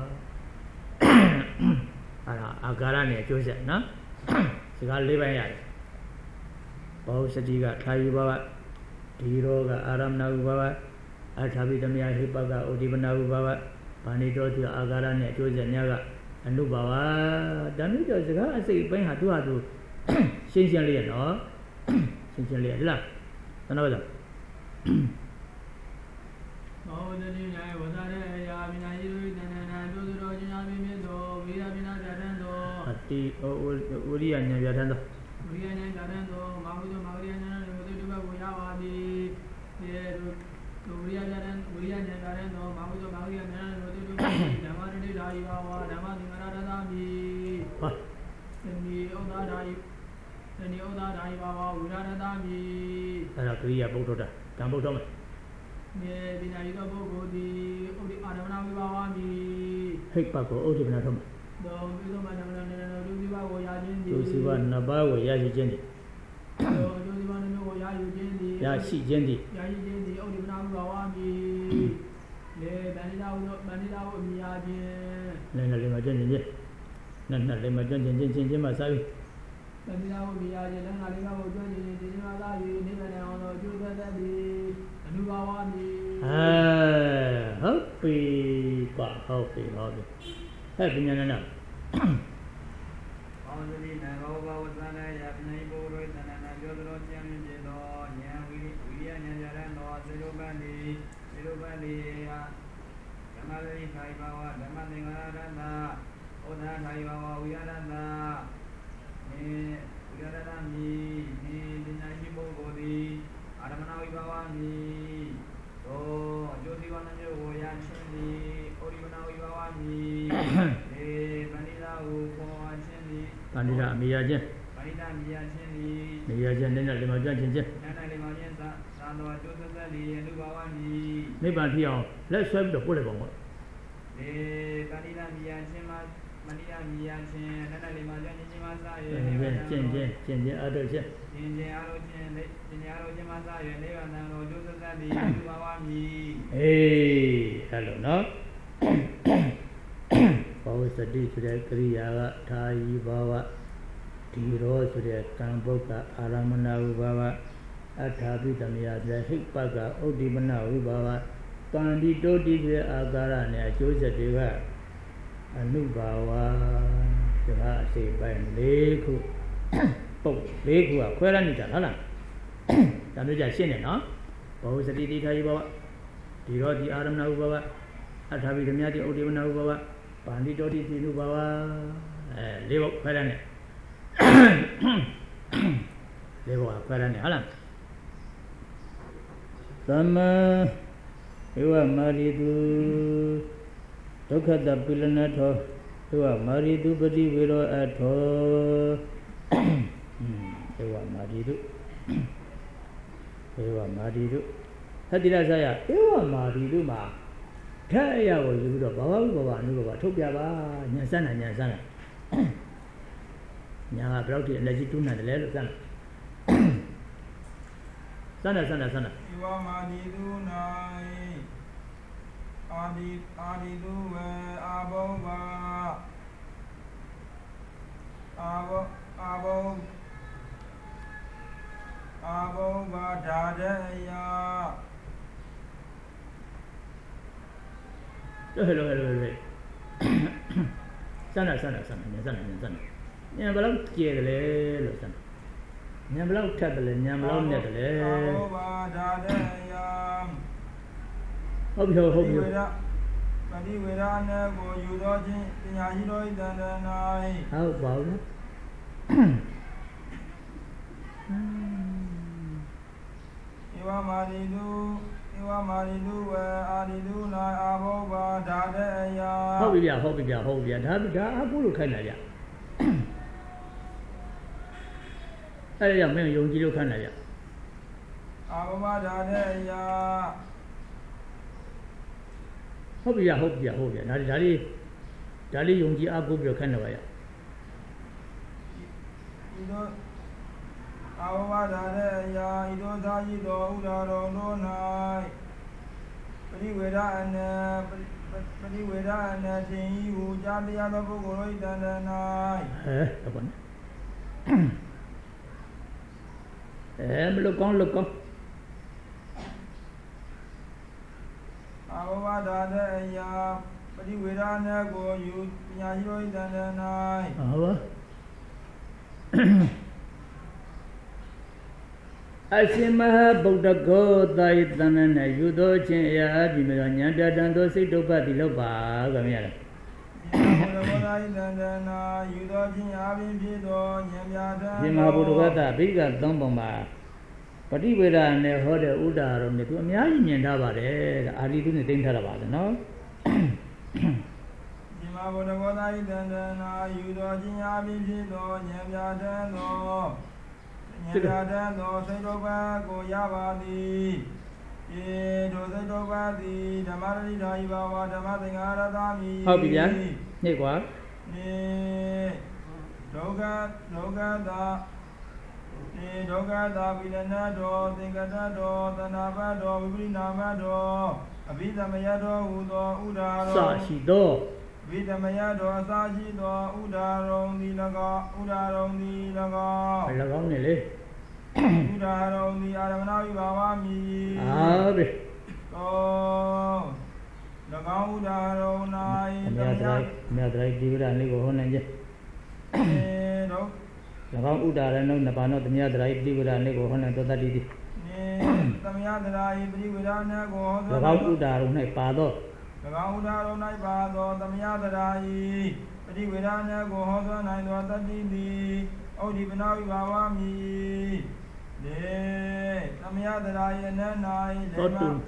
S1: အဲ့ဒါအာကာရနဲ့အကျိုးဆက်နော်စကား၄ပိုင်းရတယ်ဘောစတိကထာယုဘဝဒီရောကအာရမဏဥဘဝအထာပိတမယဟိပကဥဒိပနာဥဘဝဗာဏိတောတိအာကာရနဲ့အကျိုးဆက်များကအနုဘာဝဒါမျိုးကြောင့်စကားအစိတ်ပိုင်းဟာသူ့ဟာသူရှင်းရှင်းလေးရနော်ရှင်းရှင်းလေးရလားသနာပါလား
S3: ဘောဇတိ၌ဝဇရအယာပညာရှိတို့တဏ္ဍနာတို့သောကျညာပြင်းပြသောဝိရပနာပြဋ္ဌာန်းသော
S1: အတိဝရိယဉာဏ်ပြဋ္ဌာန်းသော
S3: ဝိရဉာဏ်ပြဋ္ဌာန်းသောမာဟုသောမာဂရိယဉာဏ်တို့တို့ဘက်ကိုရပါသည်ဒီတို့ဝိရဉာဏ်ဝိရဉာဏ်ပြဋ္ဌာန်းသောမာဟုသောမာဂရိယဉာဏ်တို့တို့ဘက်ဓမ္မတိဓာယီဘာဝဓမ္မသင်္ဃာရတမိ
S1: ဟာ
S3: သနိဩဒါဓာယီသနိဩဒါဓာယီဘာဝဝိရတမိ
S1: အဲ့ဒါကရိယာပုဒ္ဓတာကံပုဒ္ဓမယ်
S3: မြေပညာရှိသောပုဂ္ဂိုလ်သည်ဥဒိအာရမဏဝိဘာဝမိ
S1: ဟိတ်ပတ်ကိုဥဒိပနာထုံး
S3: သောပိသောမနမနနဒုစီဘာကိုရခြင်းသည်
S1: ဒုစီဘာနှစ်ပါးကိုရရှိခြင်းသည်
S3: သောဒုစီဘာနှမျိုးကိုရယူခြင်းသည်
S1: ရရှိခြင်းသည်
S3: ရရှိခြင်းသည်ဥဒိပနာဝိဘာဝမိလေဗန္ဓိတာဝဗန္ဓိတာဝအမိယာခြင်း
S1: လည်းလည်းမကျွမ်းကျင်ခြင်းနဲ့နဲ့လည်းမကျွမ်းကျင်ခြင်းချင်းချင်းမှစားပြီး
S3: ဗန္ဓိတာဝအမိယာခြင်းလည်းငါလေးပါးကိုကျွမ်းကျင်ခြင်းချင်းမှစားပြီးနိဗ္ဗာန်အောင်သောအကျိုးသက်သက်သည်အနုဘာဝမိ
S1: အဲဟုတ်ပြီကွာဟုတ်ပြီဟုတ်ပြီဟဲ့ပညာနာ
S2: ဘောဇတိနံဘောဘဝသန္တယပညာဘုရောသန္တနာပြောသောကျမ်းမြင့်သောဉာဏ်ဝိဝိရိယဉာဏ်ကြရသောစေရုပန္တိစေရုပန္တိဓမ္မရိခိုင်ဘာဝဓမ္မသင်္ဃာရတ္တဩဒါခိုင်ဘာဝဝိရတ္တနေဝိရတ္တမိနေပညာရှိပုဂ္ဂိုလ်သည်အာရမဏဝိဘာဝမိသောအကျိုးစီးပွားနှမျိုးကိုရခြင်းသည်ဩရိပနာဝိဘာဝမိေပဏိတာဟုခေါ်ခြင်းသည်
S1: ပဏိတာအမိယာခြင်း
S2: ပဏိတာအမိယာခြင်းသည်
S1: မိယာခြင်းနဲ့လည်းမကြွခြင်းခြင်း
S2: နဲ့လည်းမခြင်းသာသာသောအကျိုးသက်သက်သည်အနုဘာဝမိ
S1: နိဗ္ဗာန်ဖြစ်အောင်လက်ဆွဲပြီးတော့ပို့လိုက်ပါဦး
S2: ေပဏိတာအမိယာခြင်းမှာမဏိတာအမိယာခြင်းနဲ့လည်းမခြင်းခြင်းမှာစာရ
S1: ယ်ကျင့်ခြင်းကျင့်ခြင်းအားထုတ်ခြင်း
S2: ကျင့်ခြင်းအားထုတ်ခြင်းကျင့်ခြင်းအားထုတ်ခြင်းမှာစာရယ်နိဗ္ဗာန်တော်အကျိုးသက်သက်သည်အနုဘာဝမိ
S1: အေးအဲ့လိုနော်ဘောစတိဆိုတဲ့ကရိယာကထာယီဘာဝဒီရောဆိုတဲ့ကံပုဂ္ဂအာရမဏဝိဘာဝအထာပိတမယတဲ့ဟိပကဥဒိပနဝိဘာဝပန္တိတောတိရဲ့အာကာရနဲ့အကျိုးဆက်တွေကအနုဘာဝဒါအစိပ်ပိုင်း၄ခုပုတ်၄ခုကခွဲရနေတာဟုတ်လားဒါမျိုးကြရှင်းနေနော်ဘောစတိတိထာယီဘာဝဒီရောဒီအာရမဏဝိဘာဝအထာပိတမယတဲ့ဥဒိပနဝိဘာဝပန္တိတောတိတိနုဘာဝအဲလေးပုတ်ခွဲရနေလေးပုတ်ခွဲရနေဟုတ်လားသမ္မာဧဝမာရိတုဒုက္ခတပိလနထောဧဝမာရိတုပတိဝေရောအထောဧဝမာရိတုဧဝမာရိတုသတိရဆရာဧဝမာရိတုမှာထက်အရာကိုယူပြီးတော့ဘာဝဥပဘာအနုဘဘာထုတ်ပြပါညာစမ်းတာညာစမ်းတာညာကဘယ်တော့ဒီအလက်ကြီးတွန်းနေတယ်လဲလို့စမ်းစမ်းတယ်စမ်းတယ်စမ်းတယ်
S2: ဧဝမာရိတု၌အာဒီအာဒီတုဝေအာဘောဘာအာဘောအာဘော Abo Badadaya.
S1: Hello, hello, hello. Sana, sana, sana, sana, sana. Nhà bao lâu chia cái lệ rồi sana. Nhà bao lâu thắt cái lệ, nhà bao lâu nhặt cái lệ.
S2: Abo Badadaya.
S1: Hộp vô, hộp vô.
S2: Badi Veda ne go yudo chin pinya hi do idan nai.
S1: Hao bảo đó.
S2: Iwa maridu, iwa maridu wa aridu na abo Badadaya.
S1: Hộp bia, hộp bia, hộp bia. Đã đã áp luôn khai này vậy. Đây là mình dùng chi lúc khai này vậy.
S2: Abo Badadaya.
S1: Hộp bia, hộp bia, hộp bia. Đã đã đi, đã đi dùng chi áp luôn khai này vậy.
S2: Ido abo Badadaya ido sa ji do uda rong do nai. Badi Veda ane Badi Veda ane thin yi hu ja tya do pukkol ro idan nai.
S1: Eh, apa ni? Eh, meluk kong, meluk kong.
S2: Abo Badadaya Badi Veda ne go yu pinya hi do idan nai.
S1: Apa? Asimah Buddha Gota Itana Yudo Chin Ya Dimira Nyanda Dando Sitopa Tilopa Gamia. Jima Buddha Biga Domboma. Pati Veda ne Hode Uda Rom to Miai Nyanda Bade, Adi to the Tintarabad, no?
S2: Jima Buddha Itana Yudo Jinya Bido Nyanda no. Nyada no Sitopa go Yabadi. Ye do Sitopadi, Damari Daiva, Damatangara Dami.
S1: How be that? Nick what?
S2: Ne Doga Doga da Ne Doga da Vilana do, Tingata do, Tanaba do, Vibrinama do, Abidamaya do, Udo, Uda.
S1: Sashi do.
S2: Vidamaya do, Sashi do, Uda Rong Nilaga, Uda Rong Nilaga.
S1: Along Nele.
S2: Uda Rong Ni Aramana Vivami.
S1: Ah, be.
S2: Oh. Lagau Uda Rong Nai.
S1: Meadrai Divida Nigo Honanja.
S2: Ne do.
S1: Lagau Uda no Napano, the Meadrai Divida Nigo Hon and Totati.
S2: Ne Tamyadra Ibri go.
S1: Lagau Uda Rune Pado.
S2: Lagau Uda Rong Nai Pado, Tamyadra Ibri Vidana go Hosa Nai Dotati. Odi Benavi Vavami. Ne Tamyadra Yanai.
S1: Totu.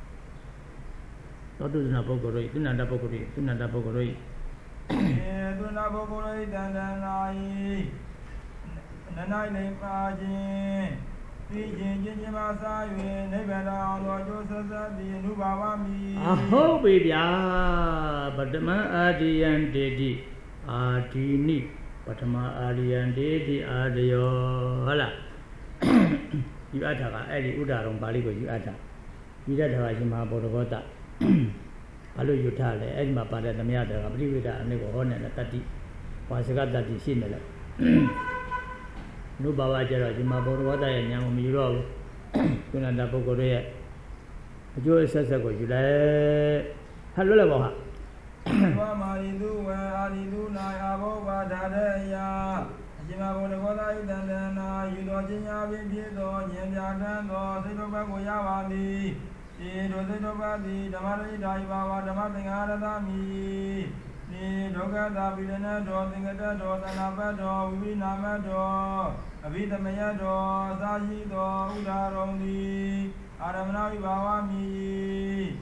S1: Totu is not Pogori, Tunanda Pogori, Tunanda Pogori.
S2: Tuna Pogori Danai. Nanai Nepajin. Pijin Jimasa, Nevada, Lord Joseph, the Nubawami.
S1: Aho, baby, but the man Adi and Dedi, Adini, but my Adi and Dedi, Adio, Hala. You attack Adi Uda on Baligo, you attack. You got a Rajima Bodogota. Alu Utale, Edma Pada, the Miata, I believe that I never honor the Tati. Was got that is similar. No Bavaja, Jima Bodogota, and Yamiro, Tunanda Pogorea. Joe says, I go, you like. Hello,
S2: Maridu, Aridu, Nayabo, Badadaya. Jima Bodogota, Idana, Yudojinia, Vido, Yendana, Sitopa Yavadi. Ni do se do ba di damari dai ba wa damatangara dami ni doga da bilana do tingata do tanapa do vinama do abidamaya do saji do udarong di aramana vivawami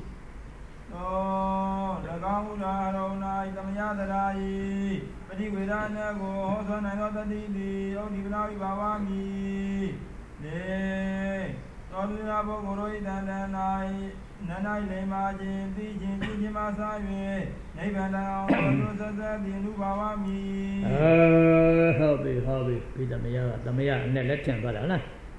S2: do lagau udarong nai tamaya darai padi vedana go hoso nai no tati di odi vina vivawami ne Todula Bogoroi Danai, Nanai Lemajin, Dijin, Dijimasa, Nevana, Rosa, the Nubawami.
S1: Ah, hobby, hobby, Peter Maya, the Maya, and the lecture, but Anna.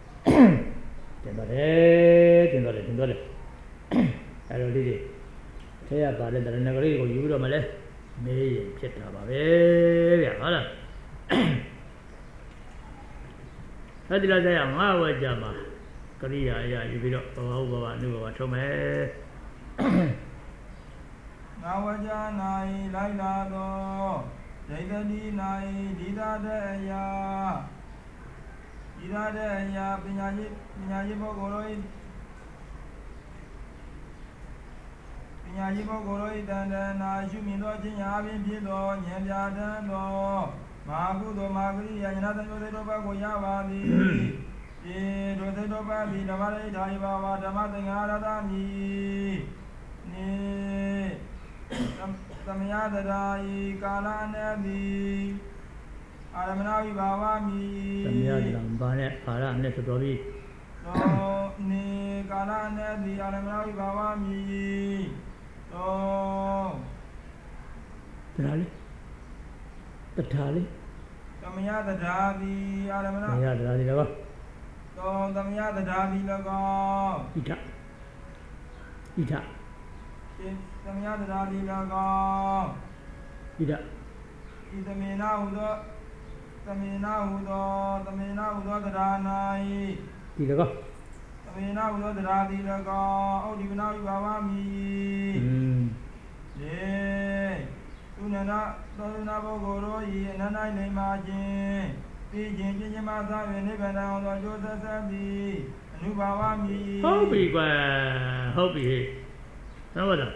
S1: Timbale, Timbale, Timbale. I don't need it. Say about it, I never go, you don't let me check about it. အဲ့ဒီလားဆရာငါးဝက်ကြမှာကရိယာအရာယူပြီးတော့ဘဝဘဝအနုဘဝထုတ်မယ်
S2: ငါးဝက်ကြ၌လိုက်လာသောဒိဋ္ဌတိ၌ဒီသာတဲ့အရာဒီသာတဲ့အရာပညာရှိပညာရှိပုဂ္ဂိုလ်တို့ပညာရှိပုဂ္ဂိုလ်တို့၏တန်တနာရှုမြင်သောခြင်းရာဖြင့်ဖြစ်သောဉာဏ်ပြဋ္ဌာန်းသောမဟာကုသိုလ်မဟာကရိယာဉာဏ်သံဃာတို့ဘက်ကိုရပါသည်ေဒုသေတောပတိဓမ္မရိဓာယဘာဝဓမ္မသင်္ဃာရတမိနေသမယတရာယကာလအနတိအာရမဏဝိဘာဝမိ
S1: သမယတရာဘာနဲ့ဘာရနဲ့ဆိုတော်ပြီ
S2: သောနေကာလအနတိအာရမဏဝိဘာဝမိသော
S1: တရားလေးတထာလေး
S2: သမယတရာတိအာရမဏ
S1: သမယတရာတိတော့
S2: သောသမယတရာတိ၎င်း
S1: ဣဒဣဒ
S2: သမယတရာတိ၎င်း
S1: ဣဒ
S2: ဣသမေနဟုသောသမေနဟုသောသမေနဟုသောတရာ၌
S1: ဒီ၎င်း
S2: သမေနဟုသောတရာတိ၎င်းဩဒီပနာဝိဘာဝမိ
S1: อืม
S2: လေသူနန္ဒသောနာပုဂ္ဂိုလ်တို့၏အနန္တ၌နေမှာခြင်းသိခြင်းခြင်းချင်းမှသာ၍နိဗ္ဗာန်အောင်သောကျိုးသက်သက်သည်အနုဘာဝမိ
S1: ဟုတ်ပြီကွာဟုတ်ပြီဟုတ်ပါလား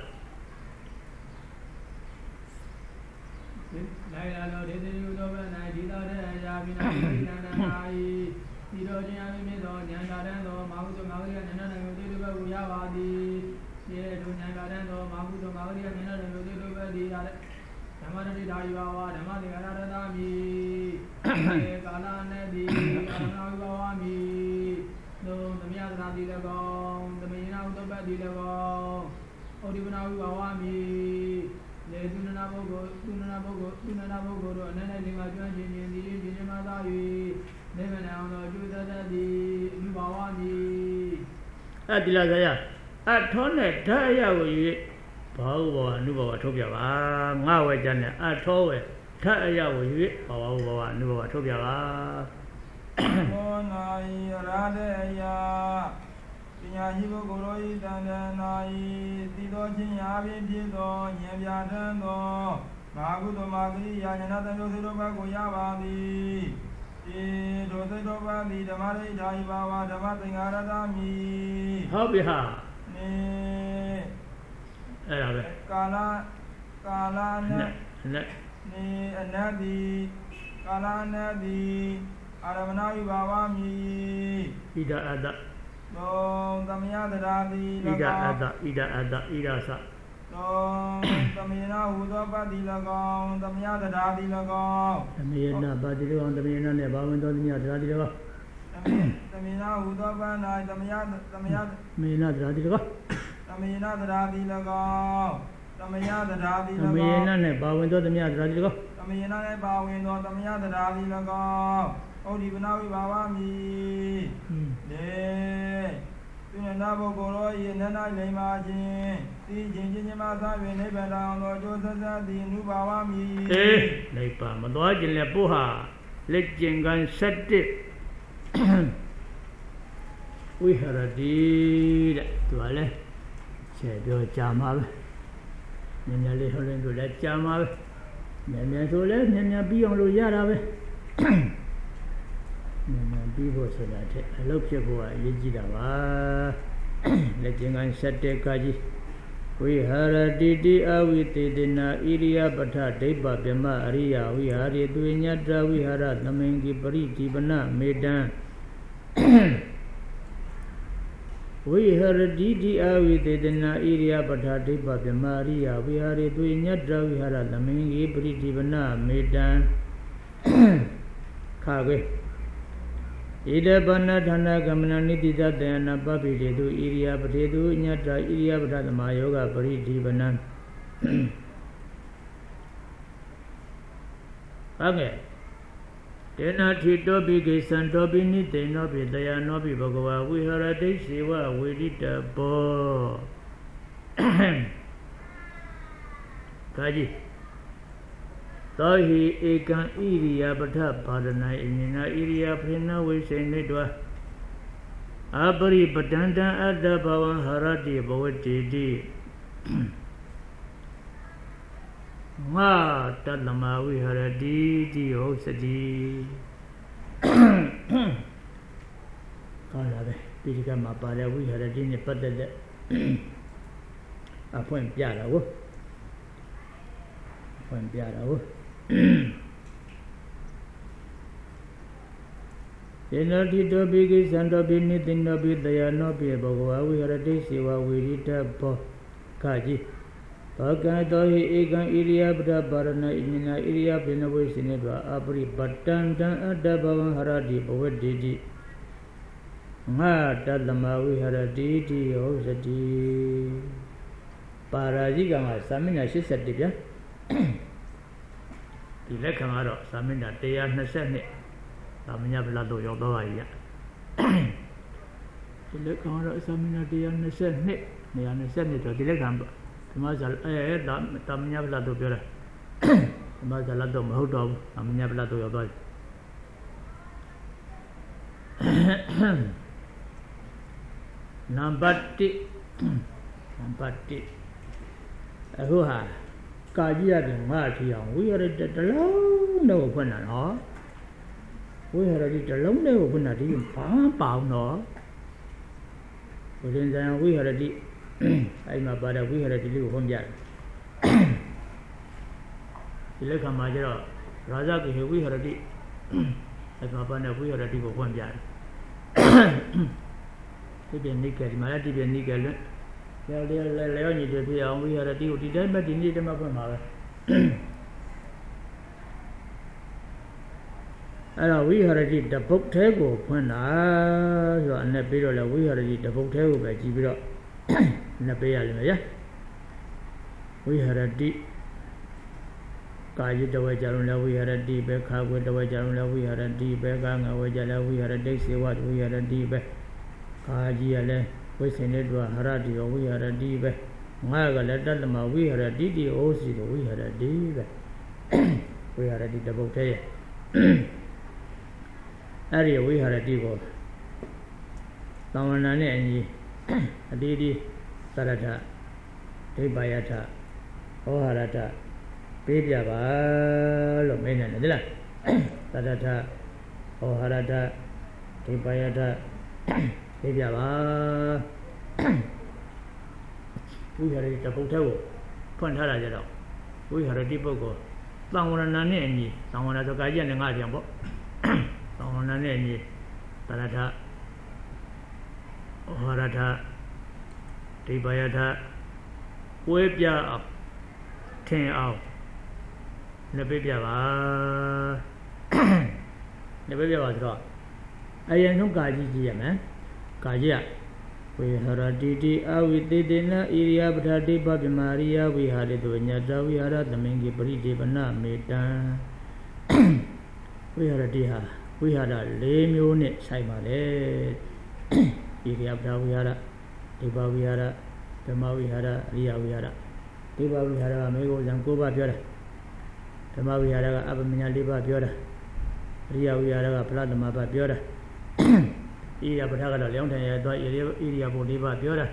S3: လိုက်လာတော့ဒေသေယုသောဘ၌ဒီတော်တဲ့အရာပိနာပိဏန္ဒနာဤဒီတော်ခြင်းအမြင့်သောဉာဏ်သာတန်းသောမာဟုသောမာဂရိယဉာဏ်၌မြို့သေးတို့ဘက်ကိုရပါသည်ကျေတို့ဉာဏ်သာတန်းသောမာဟုသောမာဂရိယဉာဏ်၌မြို့သေးတို့ဘက်သည်ရတဲ့ဓမ္မတတိဓာယဝဓမ္မသင်္ဃာရတမိေကာလနဲ့ဒီအာနာဝိဘာဝမိသုံးသမယသနာတိ၎င်းသမယနာဥတ္တပတ်တိ၎င်းဩဒီပနာဝိဘာဝမိလေသူနနာပုဂ္ဂိုလ်သူနနာပုဂ္ဂိုလ်သူနနာပုဂ္ဂိုလ်တို့အနန္တလေးမှာကျွမ်းကျင်ခြင်းဒီခြင်းခြင်းမှသာ၍နိဗ္ဗာန်အောင်သောအကျိုးသက်သက်သည်အနုဘာဝမိ
S1: အဲ့ဒီလားဆရာအထောနဲ့ဓာတ်အရာကိုယူဘာဝဘောအနုဘဝထုတ်ပြပါငါဝဲကြနဲ့အထောဝဲဓာတ်အရာကိုယူဘာဝဘောအနုဘဝထုတ်ပြပါ
S2: ဘောနာယရာတဲ့အရာပညာရှိပုဂ္ဂိုလ်တို့၏တန်တနာ၏သိသောခြင်းရာဖြင့်ဖြစ်သောဉာဏ်ပြဋ္ဌာန်းသောမဟာကုသိုလ်မဟာကရိယာဉာဏ်သံဃာတို့ဘက်ကိုရပါသည်ေဒုသေတောပတိဓမ္မရိဓာယဘာဝဓမ္မသင်္ဃာရတမိ
S1: ဟုတ်ပြီဟာ
S2: နေ
S1: အဲ့ဒါပဲ
S2: ကာလကာလနဲ့
S1: နဲ့
S2: နေအနတ္တိကာလအနတ္တိအာရမဏဝိဘာဝမိ
S1: ဣဒအတ္တ
S2: သောသမယတရာတိ
S1: ဣဒအတ္တဣဒအတ္တဣဒသ
S2: သောသမယနာဟုသောပတိ၎င်းသမယတရာတိ၎င်း
S1: သမယနာပတိ၎င်းသမယနာနဲ့ဘာဝင်သောသမယတရာတိ၎င်း
S2: သမယနာဟုသောပန္နာသမယသမယ
S1: သမယနာတရာတိ၎င်း
S2: သမယနာတရာတိ၎င်းသမယတရာတိ၎င်း
S1: သမယနာနဲ့ဘာဝင်သောသမယတရာတိ၎င်း
S2: သမယနာနဲ့ဘာဝင်သောသမယတရာတိ၎င်းဩဒီပနာဝိဘာဝမိလေသူနန္ဒပုဂ္ဂိုလ်တို့၏အနန္တလိမ္မာခြင်းသိခြင်းခြင်းချင်းမှသာ၍နိဗ္ဗာန်အောင်သောအကျိုးဆက်ဆက်သည်အနုဘာဝမိ
S1: အေးနိဗ္ဗာန်မသွားခြင်းလည်းပို့ဟာလက်ကျင်ကံဆက်တစ်ဝိဟရတိတဲ့သူကလည်းဆယ်ပြောကြာမှာပဲမြင်မြင်လေးဟောရင်တို့လည်းကြာမှာပဲမြင်မြင်ဆိုလည်းမြင်မြင်ပြီးအောင်လို့ရတာပဲမြင်မြင်ပြီးဖို့ဆိုတာတဲ့အလုပ်ဖြစ်ဖို့ကအရေးကြီးတာပါလက်ကျင်ကံဆက်တဲ့ကကြီးဝိဟာရတိတိအဝိတေတနာဣရိယပဋ္ဌဒိဗ္ဗဗမအရိယဝိဟာရေသူညတ္တဝိဟာရသမင်္ဂိပရိဒီပနမေတံဝိဟာရတိတိအဝိတေတနာဣရိယပဋ္ဌဒိဗ္ဗဗမအရိယဝိဟာရေသူညတ္တဝိဟာရသမင်္ဂိပရိဒီပနမေတံခါကွေဣဒပနဌာနကမနနိတိတတေနပပိတေတုဣရိယပထေတုညတ္တဣရိယပဋ္ဌသမာယောဂပရိဒီပနံဟုတ်ကဲ့တေနထိတောပိကိသံတောပိနိတေနောပိတယနောပိဘဂဝါဝိဟရတိစေဝဝေရိတဘောကာကြီးသောဟိဧကံဣရိယာပဋ္ဌပါဒနာဣနိနာဣရိယာပရိဏဝိစေနိတောအပရိပတန္တံအတ္တဘဝံဟရတိဘဝတိတိငါတတ္တမဝိဟရတိတိဟုတ်စတိကောင်းလာပဲဒီကမှာပါတဲ့ဝိဟရတိနဲ့ပတ်သက်တဲ့အဖွင့်ပြတာကိုအဖွင့်ပြတာကိုယေနတိတောပိကိသံတောပိနိတိနောပိတယနောပိဘဂဝါဝိဟရတိစေဝဝိရိတဘောခကြီးဘောကံတောဟိဧကံဣရိယပဋ္ဌပါရဏဣနိနာဣရိယပိနဝိစိနေတောအပရိပတ္တံတံအတ္တဘဝံဟရတိဘဝတိတိငါတတ္တမဝိဟရတိတိဟုတ်စတိပါရာဇိကမှာသာမဏေ၈၁ဗျာဒီလက်ခံကတော့သာမဏေ၁၂၂သာမဏေဗလာတော့ရောက်တော့ပါကြီးဒီလက်ခံကတော့သာမဏေ၁၂၂ ၂၂၂တော့ဒီလက်ခံဓမ္မဇာအဲသာမဏေဗလာတော့ပြောတာဓမ္မဇာလတော့မဟုတ်တော့ဘူးသာမဏေဗလာတော့ရောက်တော့နံပါတ်၁နံပါတ်၁အခုဟာကာကြီးရတယ်ငါထီအောင်ဝိရတတလုံးတော့ဖွင့်တာနော်ဝိရတတလုံးနဲ့ဖွင့်တာဒီဘာပေါင်းတော့ဘုရင်ဇံဝိရတအဲ့မှာပါတဲ့ဝိရတလေးကိုဖွင့်ပြတယ်ဒီလက်ခံမှာကျတော့ရာဇကိဝိရတအဲ့မှာပါတဲ့ဝိရတကိုဖွင့်ပြတယ်ဒီပြနိကေဒီမှာဒီပြနိကေလွတ်လဲလဲလဲလဲညီတွေပြအောင်ဝိဟာရတိကိုဒီတိုင်းပဲဒီနေ့တည်းမှဖွင့်ပါပဲအဲ့တော့ဝိဟာရတိတပုတ်သေးကိုဖွင့်တာဆိုတော့အနဲ့ပြီးတော့လဲဝိဟာရတိတပုတ်သေးကိုပဲကြည့်ပြီးတော့နှစ်ပေးရလိမ့်မယ်ဗျာဝိဟာရတိကာယတဝေကြလုံးလဲဝိဟာရတိပဲခါကွယ်တဝေကြလုံးလဲဝိဟာရတိပဲကာငဝေကြလဲဝိဟာရတိစေဝဝိဟာရတိပဲခါကြီးရလဲဝိစေနေတောဟရတိဝိဟရတိပဲငါကလည်းတတ္တမဝိဟရတိတိဩစီဝိဟရတိပဲဝိဟရတိတပုတ်သေးရဲ့အဲ့ဒီဝိဟရတိကိုသံဝဏနဲ့အညီအတိတိသရထဒိဗ္ဗယထဩဟရထပေးပြပါလို့မင်းနဲ့တယ်လားသရထဩဟရထဒိဗ္ဗယထပေးပြပါဝိဟာရတိတပုတ်ထဲကိုဖွင့်ထားတာကြတော့ဝိဟာရတိပုဂ္ဂိုလ်သံဝရဏနဲ့အညီသံဝရဏဆိုကာကြီးနဲ့ငါပြန်ပေါ့သံဝရဏနဲ့အညီတရထဩဟရထဒိဗ္ဗယထဝေပြအောင်ထင်အောင်လည်းပေးပြပါလည်းပေးပြပါဆိုတော့အရင်ဆုံးကာကြီးကြည့်ရမယ်ကာကြီးဝိဟရတိတိအဝိတေတေနဣရိယပဋ္ဌတိပပမရိယဝိဟာရတုညတဝိဟာရသမင်္ဂိပရိဒေပနမေတံဝိဟာရတိဟာဝိဟာရ၄မျိုးနဲ့ဆိုင်ပါတယ်ဣရိယပဋ္ဌဝိဟာရဒေဘဝိဟာရဓမ္မဝိဟာရအရိယဝိဟာရဒေဘဝိဟာရကမေဃဇံ၉ပါးပြောတာဓမ္မဝိဟာရကအပမညာ၄ပါးပြောတာအရိယဝိဟာရကဖလားသမဘာပြောတာဣရိယာပဋ္ဌကတော့လျောင်းထန်ရသွားဣရိယာဣရိယာပု၄ပါးပြောတာ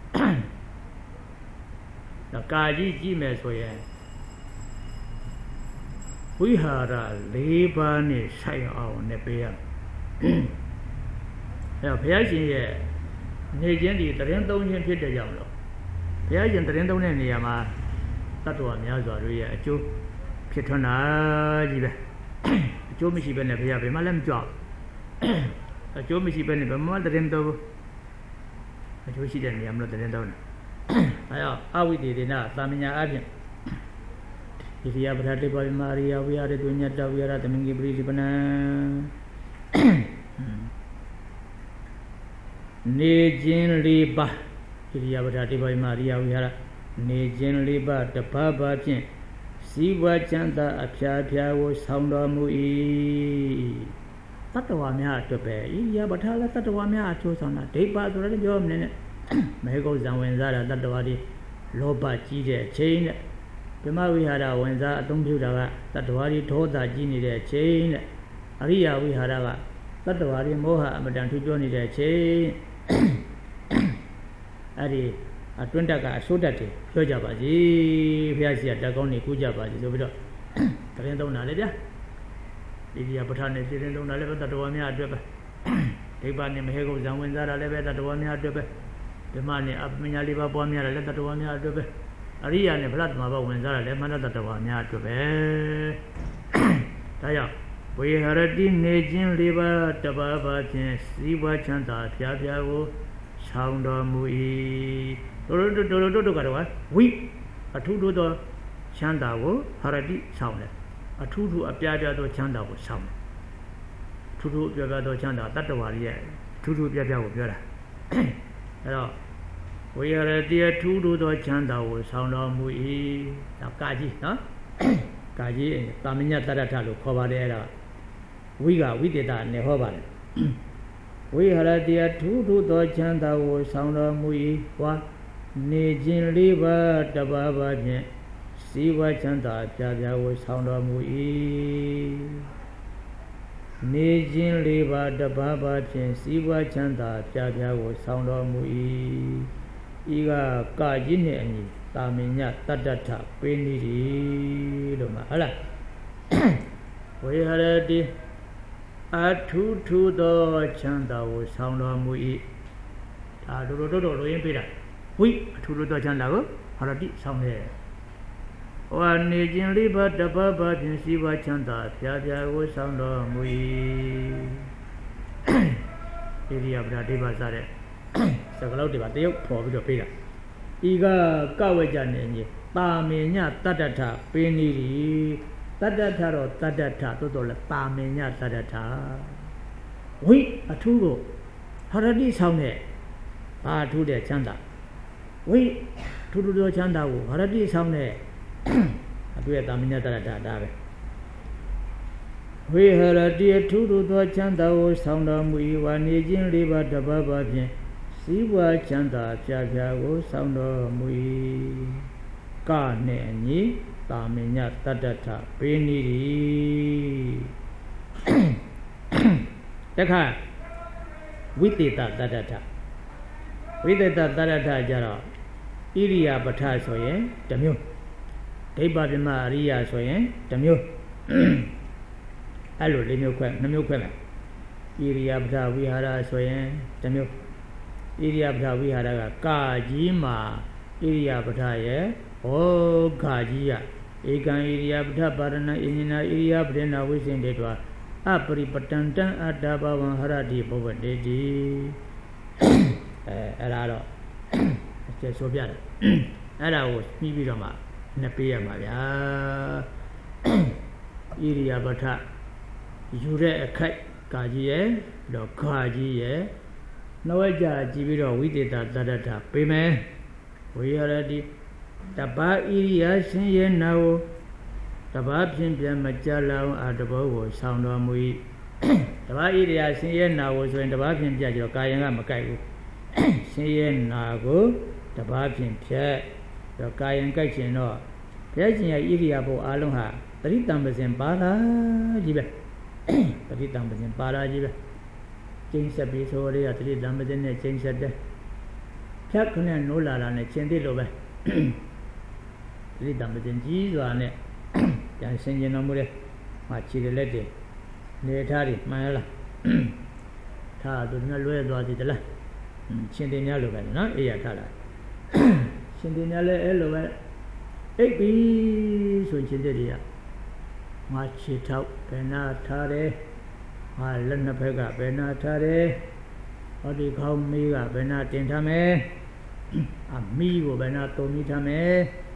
S1: တော့ကာကြီးကြည့်မယ်ဆိုရင်ဝိဟာရ၄ပါးနဲ့ဆိုင်အောင်နဲ့ပေးရအဲတော့ဘုရားရှင်ရဲ့နေခြင်းဒီတရင်သုံးခြင်းဖြစ်တဲ့ကြောင့်လို့ဘုရားရှင်တရင်သုံးတဲ့နေရာမှာတတ္တဝါများစွာတို့ရဲ့အကျိုးဖြစ်ထွန်းတာကြီးပဲအကျိုးမရှိဘဲနဲ့ဘုရားဘယ်မှလည်းမကြွအကျိုးမရှိဘဲနဲ့ဘယ်မှတရင်တော့အကျိုးရှိတဲ့နေရာမှာတရင်တော့တယ်အဲတော့အဝိတေဒေနသာမညာအပြင်ဣရိယာပဋ္ဌတိပဝိမာရိယဝိဟာရတုညတဝိဟာရသမင်္ဂိပရိဒီပနံနေခြင်းလေးပါဣရိယာပဋ္ဌတိပဝိမာရိယဝိဟာရနေခြင်းလေးပါတပါးပါဖြင့်စီးပွားချမ်းသာအဖျားဖျားကိုဆောင်တော်မူ၏တတ္တဝါများအတွက်ပဲဣရိယာပဋ္ဌလည်းတတ္တဝါများအကျိုးဆောင်တာဒိဋ္ဌာဆိုတော့ပြောမနေနဲ့မေဂုဇံဝင်စားတာတတ္တဝါတွေလောဘကြီးတဲ့အချိန်နဲ့ဗြဟ္မဝိဟာရဝင်စားအသုံးပြုတာကတတ္တဝါတွေဒေါသကြီးနေတဲ့အချိန်နဲ့အရိယဝိဟာရကတတ္တဝါတွေမောဟအမတန်ထူပြောနေတဲ့အချိန်အဲ့ဒီအတွင်းတက်ကအစိုးတက်တယ်ပြောကြပါစီဘုရားရှိခိုးတက်ကောင်းနေကူးကြပါစီဆိုပြီးတော့တရင်သုံးတာလေဗျာဒီဒီပဋ္ဌာန်းနဲ့စီရင်သုံးတာလည်းပဲတတ္တဝါများအတွက်ပဲဒိဗ္ဗနဲ့မဟေကုဇံဝင်စားတာလည်းပဲတတ္တဝါများအတွက်ပဲဓမ္မနဲ့အပညာလေးပါးပွားများတာလည်းတတ္တဝါများအတွက်ပဲအရိယာနဲ့ဗလသမဘဝင်စားတာလည်းမနတတ္တဝါများအတွက်ပဲဒါကြောင့်ဝေဟရတိနေခြင်းလေးပါးတပါးပါဖြင့်စီးပွားချမ်းသာဖျားဖျားကိုဆောင်တော်မူ၏တို့တို့တို့တို့တို့ကတော့ဝိအထုတို့သောချမ်းသာကိုဟရတိဆောင်တယ်အထုထုအပြားပြားသောချမ်းသာကိုဆောင်တယ်ထူးထူးအပြားပြားသောချမ်းသာတတ္တဝါရဲ့ထူးထူးအပြားပြားကိုပြောတာအဲတော့ဝေရတိအထူးထူးသောချမ်းသာကိုဆောင်တော်မူ၏ဒါကာကြီးနော်ကာကြီးတာမညတရထလို့ခေါ်ပါတယ်အဲ့ဒါဝိကဝိတေတာနဲ့ဟောပါတယ်ဝိဟရတိအထူးထူးသောချမ်းသာကိုဆောင်တော်မူ၏ဟောနေခြင်းလေးပါးတပါးပါဖြင့်စီဝါချမ်းသာပြားပြားကိုဆောင်တော်မူ၏နေခြင်းလေးပါးတပါးပါဖြင့်စီဝါချမ်းသာပြားပြားကိုဆောင်တော်မူ၏ဤကကာကြီးနှင့်အညီတာမညတတ္တထပေးနေသည်လို့မှာဟုတ်လားဝေဟရတိအထုထုသောချမ်းသာကိုဆောင်တော်မူ၏ဒါတို့တို့တို့လိုရင်းပေးတာဝိအထုထုသောချမ်းသာကိုဟရတိဆောင်တယ်ဟောနေခြင်းလေးပါးတပါးပါဖြင့်စီးပွားချမ်းသာဖျားဖျားကိုဆောင်တော်မူ၏ဣရိယာပဒဒိဗ္ဗစားတဲ့စကလောက်တွေပါတရုပ်ဖော်ပြီးတော့ပေးတာဤကကဝကြနေကြီးတာမေညတတ္တထပေးနေသည်တတ္တထတော့တတ္တထတိုးတော့လဲတာမေညတတ္တထဝိအထူးကိုဟရတိဆောင်တဲ့ဘာအထူးတဲ့ချမ်းသာဝိထူးထူးသောချမ်းသာကိုဟရတိဆောင်တဲ့အတွေ့အတာမညတရတာဒါပဲဝိဟရတိအထူးထူးသောချမ်းသာကိုဆောင်တော်မူ၏ဝါနေခြင်းလေးပါးတပါးပါဖြင့်စီးပွားချမ်းသာပြားပြားကိုဆောင်တော်မူ၏ကနှင့်အညီတာမညတတ္တထပေးနေသည်တခါဝိသေတတတ္တထဝိသေတတတ္တထကြတော့ဣရိယာပဋ္ဌဆိုရင်တစ်မျိုးဒိဗ္ဗဗြဟ္မအရိယာဆိုရင်တစ်မျိုးအဲ့လိုလေးမျိုးခွဲနှစ်မျိုးခွဲမယ်ဣရိယာပဋ္ဌဝိဟာရဆိုရင်တစ်မျိုးဣရိယာပဋ္ဌဝိဟာရကကာကြီးမှာဣရိယာပဋ္ဌရဲ့ဟောဂါကြီးရဧကံဣရိယာပဋ္ဌပါရဏအင်္ဂနာဣရိယာပဋ္ဌနာဝိစိန္ဒေတောအပရိပတံတံအတ္တဘဝံဟရတိဘဝတေတိအဲအဲ့ဒါတော့အကျဆိုပြတယ်အဲ့ဒါကိုပြီးပြီးတော့မှနှစ်ပေးရမှာဗျာဣရိယာပဋ္ဌယူတဲ့အခိုက်ကာကြီးရဲ့တော့ခါကြီးရဲ့နှဝဲကြကြည့်ပြီးတော့ဝိသေတတတ္တပေးမယ်ဝိရတိတပါဣရိယာရှင်ရဲ့နာကိုတပါဖြင့်ပြန်မကြလောင်အတဘောကိုဆောင်တော်မူ၏တပါဣရိယာရှင်ရဲ့နာကိုဆိုရင်တပါဖြင့်ပြကြတော့ကာယံကမကိုက်ဘူးရှင်ရဲ့နာကိုတပါဖြင့်ဖြတ်တော့ကာယံကိုက်ခြင်းတော့ဘုရားရှင်ရဲ့ဣရိယာပုအားလုံးဟာတတိတံပဇင်ပါလာကြီးပဲတတိတံပဇင်ပါလာကြီးပဲကျင်းဆက်ပြီးဆိုရတဲ့တတိတံပဇင်နဲ့ကျင်းဆက်တဲ့ဖြတ်ခနဲ့နိုးလာတာနဲ့ရှင်သိလို့ပဲတတိတံပဇင်ကြီးစွာနဲ့ပြန်ဆင်ကျင်တော်မူတဲ့မှာခြေလက်တွေနေထားတွေမှန်လားထားသူများလွဲသွားသေးသလားရှင်တင်များလိုပဲနော်အေးရထားတာရှင်တင်များလည်းအဲ့လိုပဲအိပ်ပြီဆိုရှင်တဲ့တွေကငါခြေထောက်ဘယ်နာထားတယ်ငါလက်နှစ်ဖက်ကဘယ်နာထားတယ်ဟောဒီခေါင်းမီးကဘယ်နာတင်ထားမယ်အမီးကိုဘယ်နာတုံးမိထားမယ်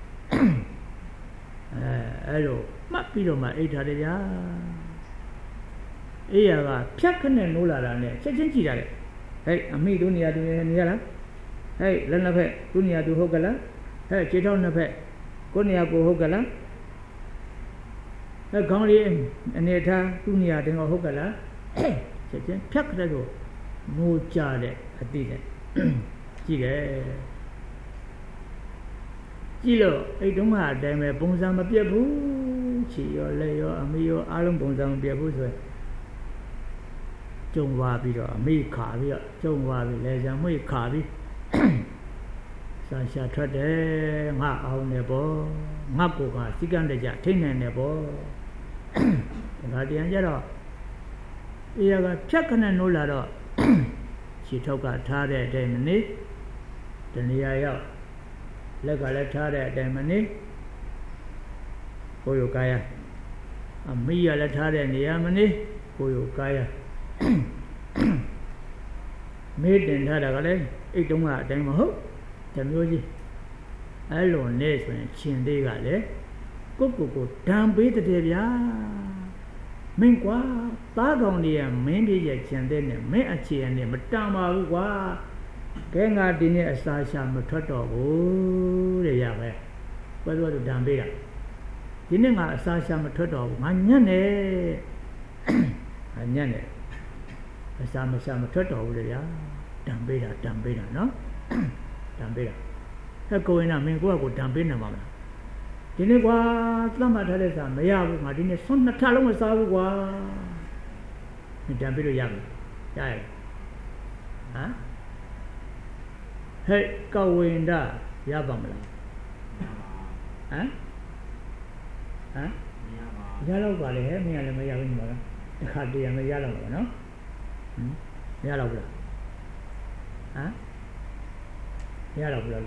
S1: အဲအဲ့လိုမှတ်ပြီးတော့မှအိပ်ထားတယ်ဗျာအေးရကဖြတ်ခနဲ့နိုးလာတာနဲ့ချက်ချင်းကြည့်ရတယ်ဟဲ့အမိတို့နေရာတူနေရလားဟဲ့လက်နှစ်ဖက်သူ့နေရာတူဟုတ်ကလားဟဲ့ခြေထောက်နှစ်ဖက်ကိုနေရာကိုဟုတ်ကလားဟဲ့ခေါင်းလေးအနေထားသူ့နေရာတင်ဟုတ်ကလားချက်ချင်းဖြတ်ခတဲ့ကိုနိုးကြတဲ့အတိနဲ့ကြည့်တယ်ကြကြည့်လို့အဲ့တုန်းကအတိုင်းပဲပုံစံမပြတ်ဘူးချီရောလက်ရောအမေရောအားလုံးပုံစံမပြတ်ဘူးဆိုရင်ကျုံသွားပြီးတော့အမေခါပြီးတော့ကျုံသွားပြီးလဲချံမွေးခါပြီးဆာရှာထွက်တယ်ငါအောင်နေပေါ့ငါကိုကစိကံတကြထိနေနေပေါ့ဒါတရားကြတော့အေးကဖြတ်ခနဲ့နိုးလာတော့ခြေထောက်ကထားတဲ့အတိုင်းမနေတဏှာရောက်လက်ကလည်းထားတဲ့အတိုင်းမနေကိုယ်ယကာယအမိရလည်းထားတဲ့နေရာမနေကိုယ်ယကာယမေးတင်ထားတာကလည်းအိတ်တုံးကအတိုင်းမဟုတ်တမျိုးကြီးအဲ့လိုနေဆိုရင်ရှင်သေးကလည်းကိုကိုကိုဓာန်ပေးတဲ့ဗျာမင်းကွာသားကောင်တွေကမင်းပြည့်ရဲ့ကျန်တဲ့နဲ့မင်းအခြေအနေမတန်ပါဘူးကွာကဲငါဒီနေ့အစာရှာမထွက်တော့ဘူးတဲ့ရပဲဘယ်လိုလဲဓာန်ပေးတာဒီနေ့ငါအစာရှာမထွက်တော့ဘူးငါညံ့နေငါညံ့နေအစာမရှာမထွက်တော့ဘူးလေဗျာဓာန်ပေးတာဓာန်ပေးတာနော်ဓာန်ပေးတာအဲ့ကိုရင်ကမင်းကိုကကိုဓာန်ပေးနေမှာမလားဒီနေ့ကွာသတ်မှတ်ထားတဲ့စာမရဘူးငါဒီနေ့ဆွန်းနှစ်ထပ်လုံးမစားဘူးကွာမတန်ပြလို့ရပြီရရဟမ်ဟဲ့ကဝိန္ဒရပါမလားဟမ်ဟမ်ရတော့ပါလေဟဲ့မင်းကလည်းမရဘူးညီမလားတစ်ခါတည်းရမရတော့ဘူးနော်ဟမ်မရတော့ဘူးလားဟမ်မရတော့ဘူးလား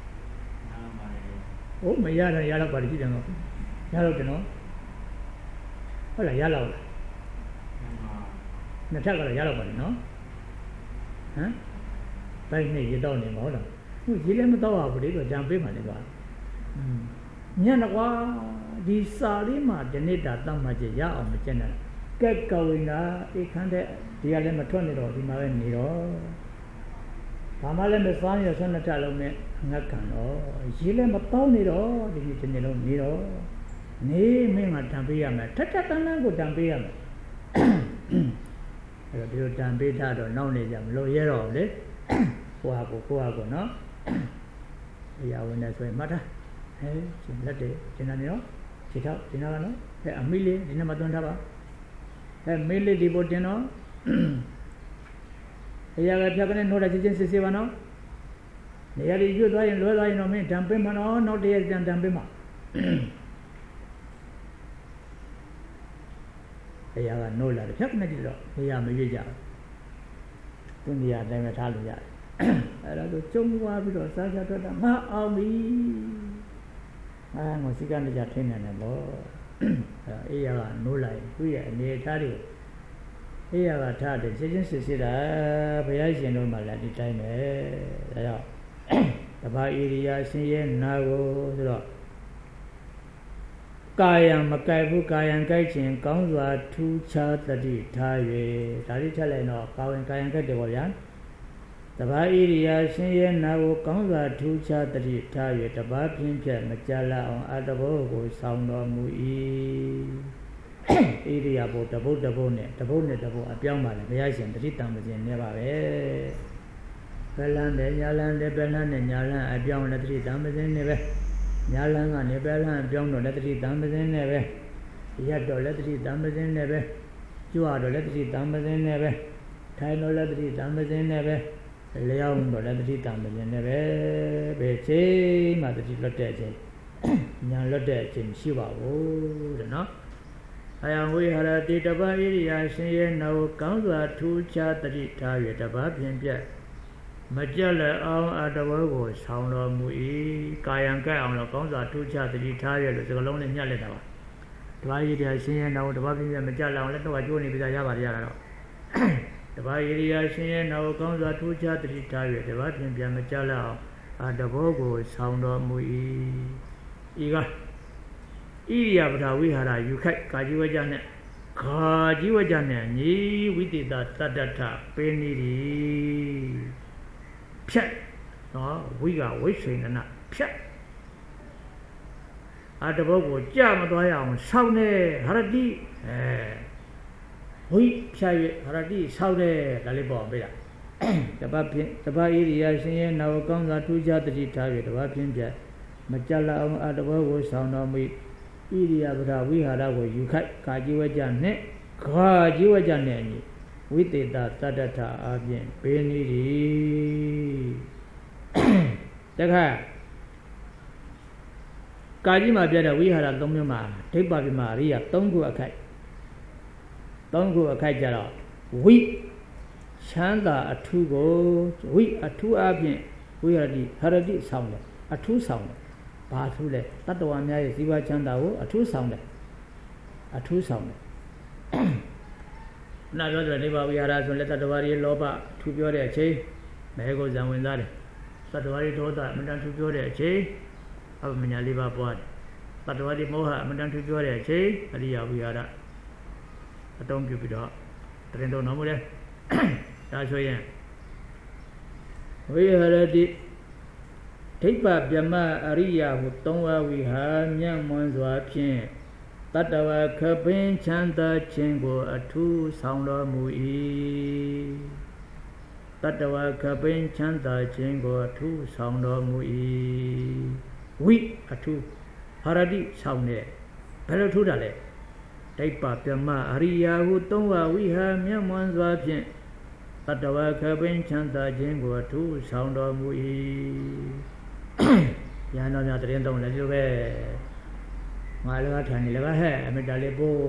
S1: 哦，没压了，压了，把你记得喏，压了的喏。后来压了了，那这个了压了把你喏，嗯，白那一道你毛了，我一年没到啊，不这个长辈嘛那个，嗯，你看那话，ဒီစာလေးမှာဒီနေ့တာတတ်မှတ်ချက်ရအောင်မကျင်တယ်ကဲကဝိနာဒီခန်းတဲ့ဒီကလည်းမထွက်နေတော့ဒီမှာပဲနေတော့ဘာမှလည်းမစားရဆွမ်းနှစ်ထလုံးနဲ့ငတ်ကန်တော့ရေလည်းမပေါင်းနေတော့ဒီနေ့ဒီနေ့လုံးနေတော့နေမင်းကတံပေးရမယ်ထက်ထက်တန်းတန်းကိုတံပေးရမယ်အဲ့တော့ဒီလိုတံပေးထားတော့နောက်နေကြမလို့ရဲတော့လေကိုဟာကိုကိုဟာကိုနော်အရာဝင်နေဆိုရင်မှတ်ထားဟဲ့ရှင်လက်တွေကျင်နေနော်ခြေထောက်ကျင်နာကနော်ဟဲ့အမီလေးဒီနေ့မှသွန်းထားပါဟဲ့မေးလေးဒီပေါ်တင်နော်အရာကဖြတ်ကနေနှိုးတာချင်းချင်းစစ်စစ်ပါနော်နေရာကြီးကျွတ်သွားရင်လွဲသွားရင်တော့မင်းတံပေးမှာနော်နောက်တရက်တံတံပေးမှာအရာကနှိုးလာတယ်ဖြတ်ကနေကြည့်တော့နေရာမရွေ့ကြဘူးသူနေရာတိုင်းပဲထားလို့ရတယ်အဲ့ဒါဆိုကျုံသွားပြီးတော့စားချထွက်တာငါအောင်ပြီအာငါစိကနဲ့ကြထင်းနေတယ်ပေါ့အဲ့အေးရကနိုးလိုက်သူ့ရဲ့အနေထားတွေအေးရကထားတယ်ရှင်းရှင်းစစ်စစ်တာဘုရားရှင်တို့မှလည်းဒီတိုင်းပဲဒါကြောင့်တပါဣရိယာရှင်ရဲ့နာကိုဆိုတော့ကာယံမကြိုက်ဘူးကာယံကြိုက်ခြင်းကောင်းစွာထူးခြားတတိထား၍ဒါလေးချက်လိုက်တော့ကာဝင်ကာယံကြိုက်တယ်ပေါ့ဗျာတပါဣရိယာရှင်ရဲ့နာကိုကောင်းစွာထူးခြားတတိထား၍တပါပြင်းဖြတ်မကြလအောင်အတဘောကိုဆောင်တော်မူ၏ဣရိယာဘုတဘုတဘုနဲ့တဘုနဲ့တဘုအပြောင်းပါလေဘုရားရှင်တတိတံပခြင်းနဲ့ပါပဲဘယ်လန်းနဲ့ညာလန်းနဲ့ဘယ်လန်းနဲ့ညာလန်းအပြောင်းနဲ့တတိတံပခြင်းနဲ့ပဲညာလန်းကနေဘယ်လန်းအပြောင်းတော့လက်တတိတံပခြင်းနဲ့ပဲရက်တော့လက်တတိတံပခြင်းနဲ့ပဲကျွတ်တော့လက်တတိတံပခြင်းနဲ့ပဲထိုင်တော့လက်တတိတံပခြင်းနဲ့ပဲလျောင်းတော့လက်တတိတံပခြင်းနဲ့ပဲဘယ်ချိန်မှတတိလွတ်တဲ့အချိန်ညာလွတ်တဲ့အချိန်ရှိပါဘူးတဲ့နော်အယံဝိဟရတိတပဣရိယာရှင်ရဲ့နာကိုကောင်းစွာထူးခြားတတိထား၍တပါဖြင့်ပြတ်မကြက်လည်းအောင်အတဘောကိုဆောင်တော်မူ၏ကာယံကဲ့အောင်လို့ကောင်းစွာထူးခြားတတိထားရလို့စကလုံးနဲ့ညှက်လိုက်တာပါတပါဣရိယာရှင်ရဲ့နာကိုတပါဖြင့်ပြတ်မကြက်လည်းအောင်လည်းတော့ကျိုးနေပြီးသားရပါတယ်ရတာတော့တပါဣရိယာရှင်ရဲ့နာကိုကောင်းစွာထူးခြားတတိထား၍တပါဖြင့်ပြတ်မကြက်လည်းအောင်အတဘောကိုဆောင်တော်မူ၏ဤကဣရိယာပထဝိဟာရယူခိုက်ကာကြီးဝကြနဲ့ခါကြီးဝကြနဲ့ညီဝိတေတတတ္တထပေနေရီဖြတ်နော်ဝိကဝိစိဏနာဖြတ်အတဘောကိုကြမသွားရအောင်ဆောင်းနေဟရတိအဲဝိဖြတ်ရဟရတိဆောင်းတယ်ဒါလေးပေါ့ပေးတာတပတ်ဖြင့်တပတ်ဣရိယာရှင်ရဲ့နာဝကောင်းစွာထူးခြားတတိထား၍တပတ်ဖြင့်ပြမကြလအောင်အတဘောကိုဆောင်တော်မူဣရိယာပဒဝိဟာရကိုယူခိုက်ကာကြီးဝကြနှင့်ခါကြီးဝကြနှင့်အညီဝိသေတသတ္တထအပြင်ပေးနေသည်တခါကာကြီးမှာပြတဲ့ဝိဟာရသုံးမျိုးမှာဒိဋ္ဌပပြမအရိယသုံးခုအခိုက်သုံးခုအခိုက်ကြတော့ဝိချမ်းသာအထူးကိုဝိအထူးအပြင်ဝိဟာရတိဟရတိဆောင်တယ်အထူးဆောင်တယ်ဘာထူးလဲတတ္တဝါများရဲ့ဇီဝချမ်းသာကိုအထူးဆောင်တယ်အထူးဆောင်တယ်နာပြောတဲ့ဒိဋ္ဌဝိဟာရဆိုလက်တ္တဝါတွေလောဘထူပြောတဲ့အချိန်မဲကိုဇံဝင်စားတယ်တတ္တဝါတွေဒေါသအမှန်တန်ထူပြောတဲ့အချိန်အပမညာလေးပါးပွားတယ်တတ္တဝါတွေမောဟအမှန်တန်ထူပြောတဲ့အချိန်အရိယဝိဟာရအတုံးပြုပြီးတော့တရင်တော်တော်မူတယ်ဒါဆိုရင်ဝိဟာရတိဒိဋ္ဌပြမအရိယဟုသုံးဝဝိဟာမြတ်မွန်စွာဖြင့်တတ္တဝါခပင်ချမ်းသာခြင်းကိုအထူးဆောင်တော်မူ၏တတ္တဝါခပင်ချမ်းသာခြင်းကိုအထူးဆောင်တော်မူ၏ဝိအထူးဟာရတိဆောင်တယ်ဘယ်လိုထူးတာလဲဒိဋ္ဌပြမအရိယဟုသုံးဝဝိဟာမြတ်မွန်စွာဖြင့်တတ္တဝါခပင်ချမ်းသာခြင်းကိုအထူးဆောင်တော်မူ၏ရဟန်းတော်များတရင်သုံးလည်းပြောပဲငါလည်းထိုင်နေလည်းဟဲ့အမေတ္တလေးပို့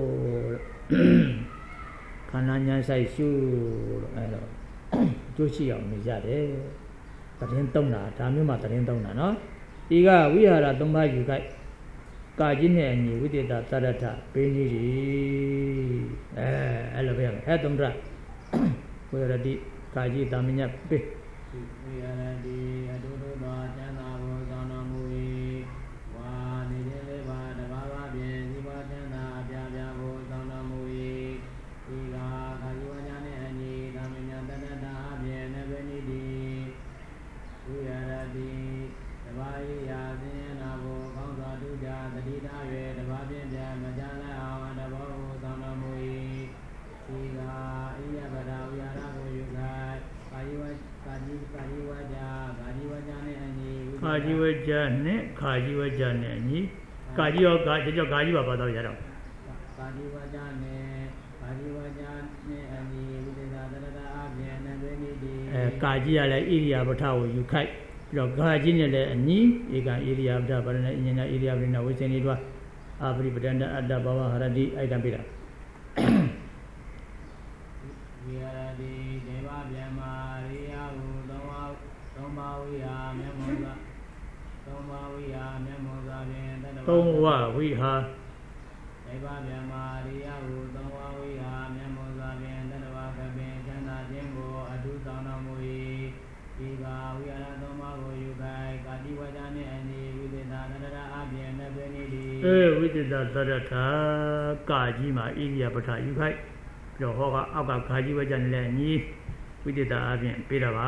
S1: ခန္ဓာညာဆိုင်ရှုလို့အဲတော့ကျိုးရှိအောင်နေကြတယ်တရင်သုံးတာဒါမျိုးမှတရင်သုံးတာနော်ဒီကဝိဟာရသုံးပါးယူခိုက်ကာကြီးနဲ့အညီဝိသေတသရထပေးနေသည်အဲအဲ့လိုပဲဟဲ့သုံးတာဝိဟာရတိကာကြီးတာမညပေးဝိဟာရတိအတုတုသောကျမ်းသာကိုသောတော်မူ၏ဝါနေခြင်းလေးပါတဘာဝဖြင့်ဇီဝကျမ်းသာအပြားပြားကိုသောတော်မူ၏ဒီကကာကြီးဝါညာနှင့်အညီတာမညတတ္တတာအပြင်နဗေနိတိဝိဟာရတိတဘာယရာသင်္ယနာကိုကောင်းစွာတုကြတတိတာ၍တဘာဖြင့်ပြမကြလိုက်အောင်တဘောကိုသောတော်မူ၏ဒီကဣယပဒဝိဟာရကိုယူခိုက်ကာယဝကာကြီးကာကြီးဝါကြကာကြီးဝါကြနဲ့အညီကာကြီးဝါကြနဲ့ခါကြီးဝါကြနဲ့အညီကာကြီးရောကာကြောကာကြီးပါပါတော့ရတော့ကာကြီးဝါကြနဲ့ကာကြီးဝါကြနဲ့အညီဝိသေသသရတအပြင်နဗေနိတိအဲကာကြီးရလဲဣရိယာပထကိုယူခိုက်ပြီးတော့ကာကြီးနဲ့လည်းအညီဧကဣရိယာပထဗရဏအញ្ញဣရိယာပရိဏဝိစေနိတွာအာပရိပဒန္တအတ္တဘဝဟရတိအဲ့ဒါပြတာဝိဟာရတိဒေဝဗျမရိယဟုသုံးပါးသုံးပါးဝိဟာမြတ်မောသာသုံးပါးဝိဟာမြတ်မောသာဖြင့်တတ္တဝါသုံးဝဝိဟာဒေဝဗျမရိယဟုသုံးပါးဝိဟာမြတ်မောသာဖြင့်တတ္တဝါကပင်ချမ်းသာခြင်းကိုအထူးဆောင်တော်မူ၏ဒီကဝိဟာရသုံးပါးကိုယူခိုက်ကာတိဝါကြနှင့်အညီဝိသေသသရတအပြင်နဗေနိတိအဲဝိသေသသရတကာကြီးမှာဣရိယာပထယူခိုက်ပြီးတော့ဟောကအောက်ကခါကြီးဝဲကြနဲ့ညီဝိသေသအပြင်ပေးတာပါ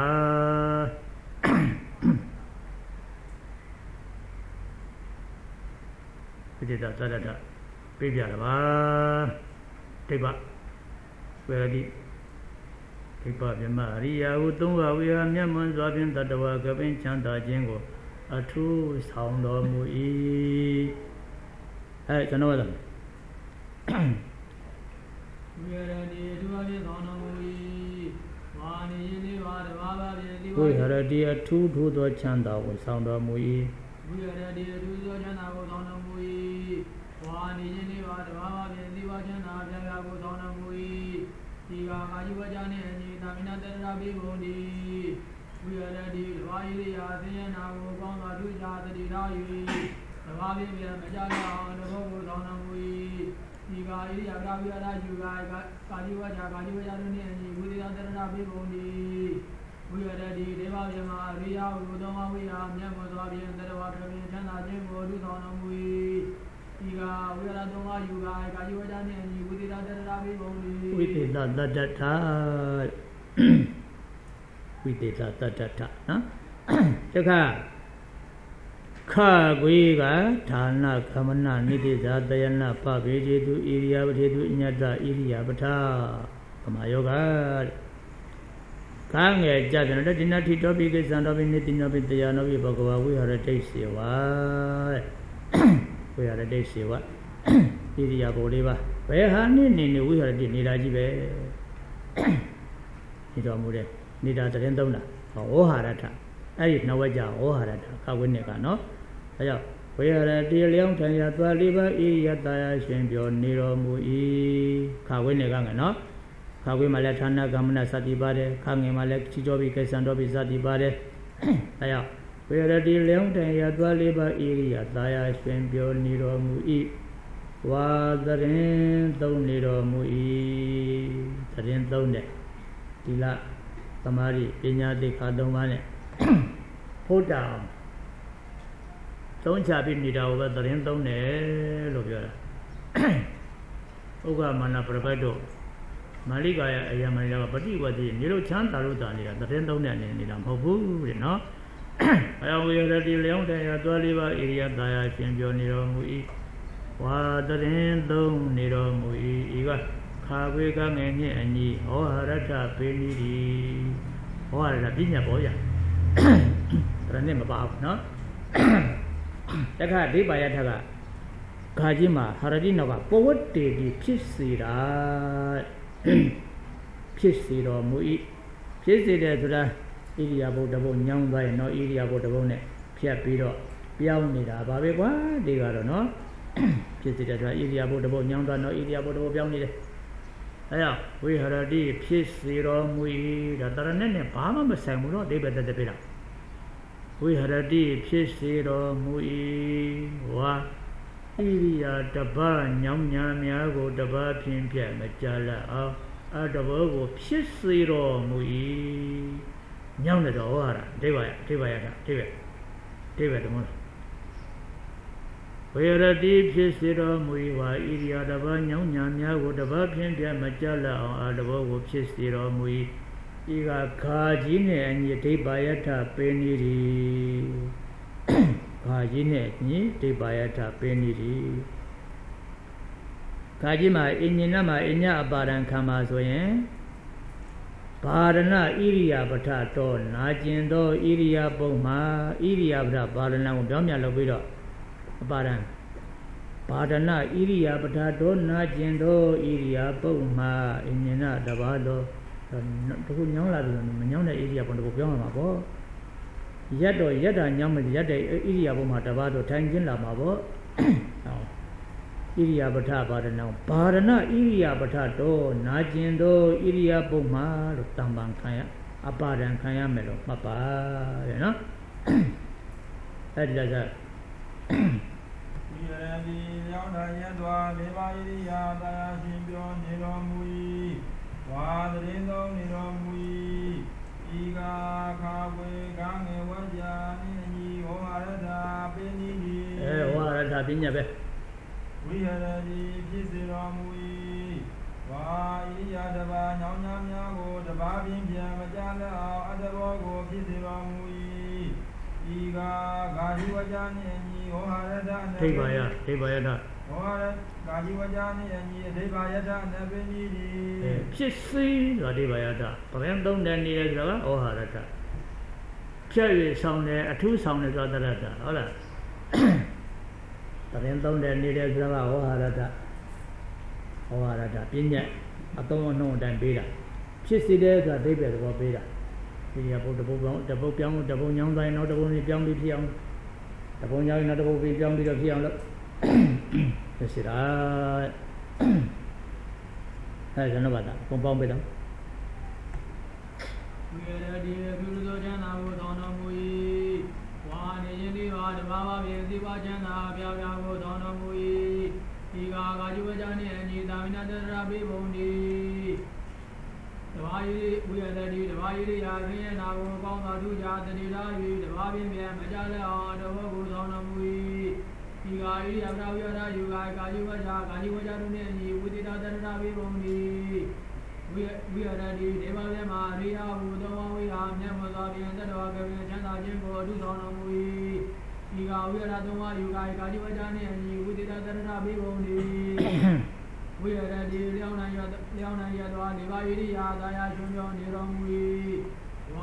S1: ဝိသေသသရတပေးပြတာပါဒိဋ္ဌဝေရတိဒိဋ္ဌပြမအရိယာဟုသုံးပါးဝိဟာမြတ်မွန်စွာဖြင့်တတ္တဝါကပင်ချမ်းသာခြင်းကိုအထူးဆောင်တော်မူ၏အဲကျွန်တော်ကဝိဟာရတိအထူးအဖြင့်ဆောင်တော်မူ၏ဝါနေခြင်းလေးပါတဘာဝဖြင့်ဒီဝိဟာရတိအထူးထိုးသောချမ်းသာကိုဆောင်တော်မူ၏ဝိဟာရတိအထူးသောချမ်းသာကိုဆောင်တော်မူ၏ဝါနေခြင်းလေးပါတဘာဝဖြင့်ဒီဝချမ်းသာအပြားပြားကိုဆောင်တော်မူ၏ဒီကကာယဝကြနှင့်အညီသာမဏတတရာပိဘုံတိဝိဟာရတိဓဝါယိရာသင်္ယနာကိုကောင်းစွာထုကြတတိထား၍ဓဝါဖြင့်ပြမကြရအောင်တဘောကိုဆောင်တော်မူ၏ဒီကဣရိယာပဒဝိဟာရယူကာကာယဝကြကာယဝကြတို့နှင့်အညီဝိသေသတတရာပိဘုံတိဝိဟာရတိဒေဝဗျမအရိယဟုသုံးပါးဝိဟာမြတ်မောစွာဖြင့်တတဝါခပင်ချမ်းသာခြင်းကိုထုဆောင်တော်မူ၏ဒီကဝိဟာရသုံးပါးယူကာကာယဝကြနှင့်အညီဝိသေသတတရာပိဘုံတိဝိသေသတတ္တထဝိသေသတတ္တထနော်တခါခကွေကဌာနခမနနိတိဇာတယနာပဗေတိတုဣရိယာပထေတုညတ္တဣရိယာပထဗမာယောဂ Kang a judge and did not hit topic is and of anything of it, the Yanovi Bogova, we are a tasty wa. We are a tasty wa. Idia Boliva. Where honey, we are the Nidajibe. Nidamude, Nida the Rendona, or Harata. I did know a jar or Harata, Kawineka, no? We are a dear young Tanya Liva, Iata, Champion, Niro Mui, Kawineka, no? Kawi Malatana Gamana Sati Bade, Kangi Malek Chijobi Kesandobi Sati Bade. Aya, we are a dear young Tanya Liva, Iata, Champion, Niro Mui. Was the rain down Niro Mui, the rain down there. Tila, Tamari, Pinya de Kadomane. Put down. Don't chap in it over the rain down there, Lovia. Oga Mana Provido. Malika Yamala, but he was the Nilo Chanta Rutania, the rain down there in Nilam Hobu, you know. I will ready Leon, Yatualiva, Iria, Dia, Champion, Niro Mui. Was the rain down Niro Mui, Iga. Kawigang any any or Harata Penny or a Pina Boya. The name about no? Taka Dibayataga Kajima Haradinova, forward the Pisira Pisiro Mui Pisida to the Idia Botabo, young by no Idia Botabone, Piapiro, Piaunida, Babewa, Digaro no? Pisida, Idia Botabo, young by no Idia Botabo Piaunida. Aya, we had a deep zero, we the Taranene, Palma Samuel, they better the Pira. We had a deep zero, we wa Iria, the bar, Yam Yamiago, the bar, Pim Pia, Majala, a double zero, we Yam the Ora, Deva, Deva, Deva, Deva the most. We are a deep zero, we were Iria, the one young Yamia, would have been Majala, or the world of zero, we Iga Kajine and Yeti Bayata Peniri Kajine, Yeti Bayata Peniri Kajima, Ininama, Inya Baran Kamazoyen Parana, Iria Batato, Najindo, Iria Boma, Iria Barana, Domya Lobido. Baran Padana, Iria, Batato, Najindo, Iria, Boma, Inina, Davado, Yanga, Mana area on the Bogama. Yado, Yada, Yam, Yada, Iria, Boma, Davado, Tangin Lamabo. Iria, Bataba, now. Padana, Iria, Batato, Najindo, Iria, Boma, Tambang Kaya, Apadan Kaya Melo, Papa, you know. That's that.
S2: We are the Yadwa, Leva Iria, Dia Champion, Niromui, Wadrindo, Niromui, Iga, Kawe, Gange, Wajani, Oarada, Penny,
S1: eh, Oarada, Pinabe.
S2: We are the Piziromui, Wa Iria, the Banyam Yago, the Babin, Yamajala, Adabogo, Piziromui, Iga, Gajiwajani.
S1: Tibaya, Tibaya.
S2: Or Gajiwajani and Debayata and Benny.
S1: Pissy, Radibayata. Parandom then near Grava or Harata. Cherry sound a two sound is other rata. Ola. Parandom then near Grava or Harata. Or Harata. Pinya. I don't know than Beda. Pissy there, the David or Beda. The book, the book, young, the bone young, not the only young, young. The one young not will be young because young. Yes, it I don't know about that. Compound with them.
S3: We are the Gurujana would honor Mui. One in the Baba, the Vajana, Biaga would honor Mui. Iga Gajani and Yidamina the Rabbi Bondi. The Vairi, we are the Vairi, and I will go to Duja, the Didavi, the Babin, Majala, the Wood on a Mui. Igai, Abravia, you guys, Gajiwaja, Gajiwaja, with the other Rabbi Bondi. We are ready, Deva Maria, who don't we have never got in the dog, and I didn't go to Sonamui. Iga, we are the one you guys, Gajiwaja, and with the other Rabbi Bondi. We are ready, Leona Yadwa, Leona Yadwa, Levairi, Yadaya, Junior, Niromui.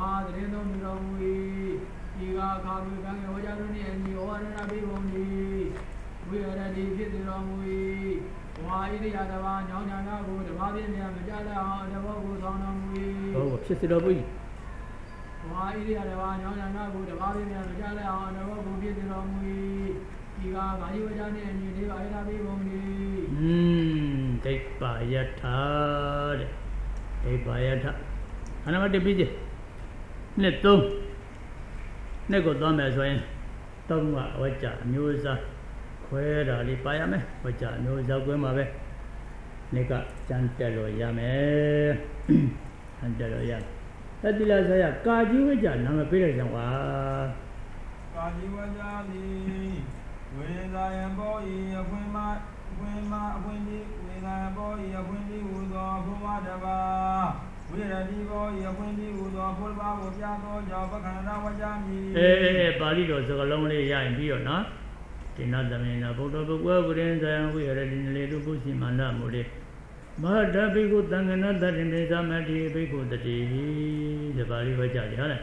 S3: Wah, the end of the movie. You are coming back over and you are a big only. We are ready to get the wrong way. Why the other one, young and I go to Bobby and Majala, the Vogus on a movie.
S1: Oh, just it over.
S3: Why the other one, young and I go to Bobby and Majala, the Vogus get the wrong way. You are my Johnny and you are a big only. Hm,
S1: take by a tad. Take by a tad. And I'm at the busy. Let go. Never done as well. Don't watch a news. Where li pa ya me wacha no za kwe ma be ne ka chan tet lo ya me chan tet lo ya tat ti la sa ya ka ji wacha na me pai dai sang wa
S2: ka ji wacha li we za yan bo yi a phwin ma phwin ma a phwin di we za yan bo yi a phwin di hu do pho ma da ba we ra di bo yi a phwin di hu do pho ba bo pya do jaw pa khan ra wacha mi
S1: eh eh pa li lo sa ka long le ya yin pi yo na Tina Damina, Bodo, Waburin, and we are in little Bushi Manda Mudi. But the big good thing another in the Samati, big good the tea, the body was Jali.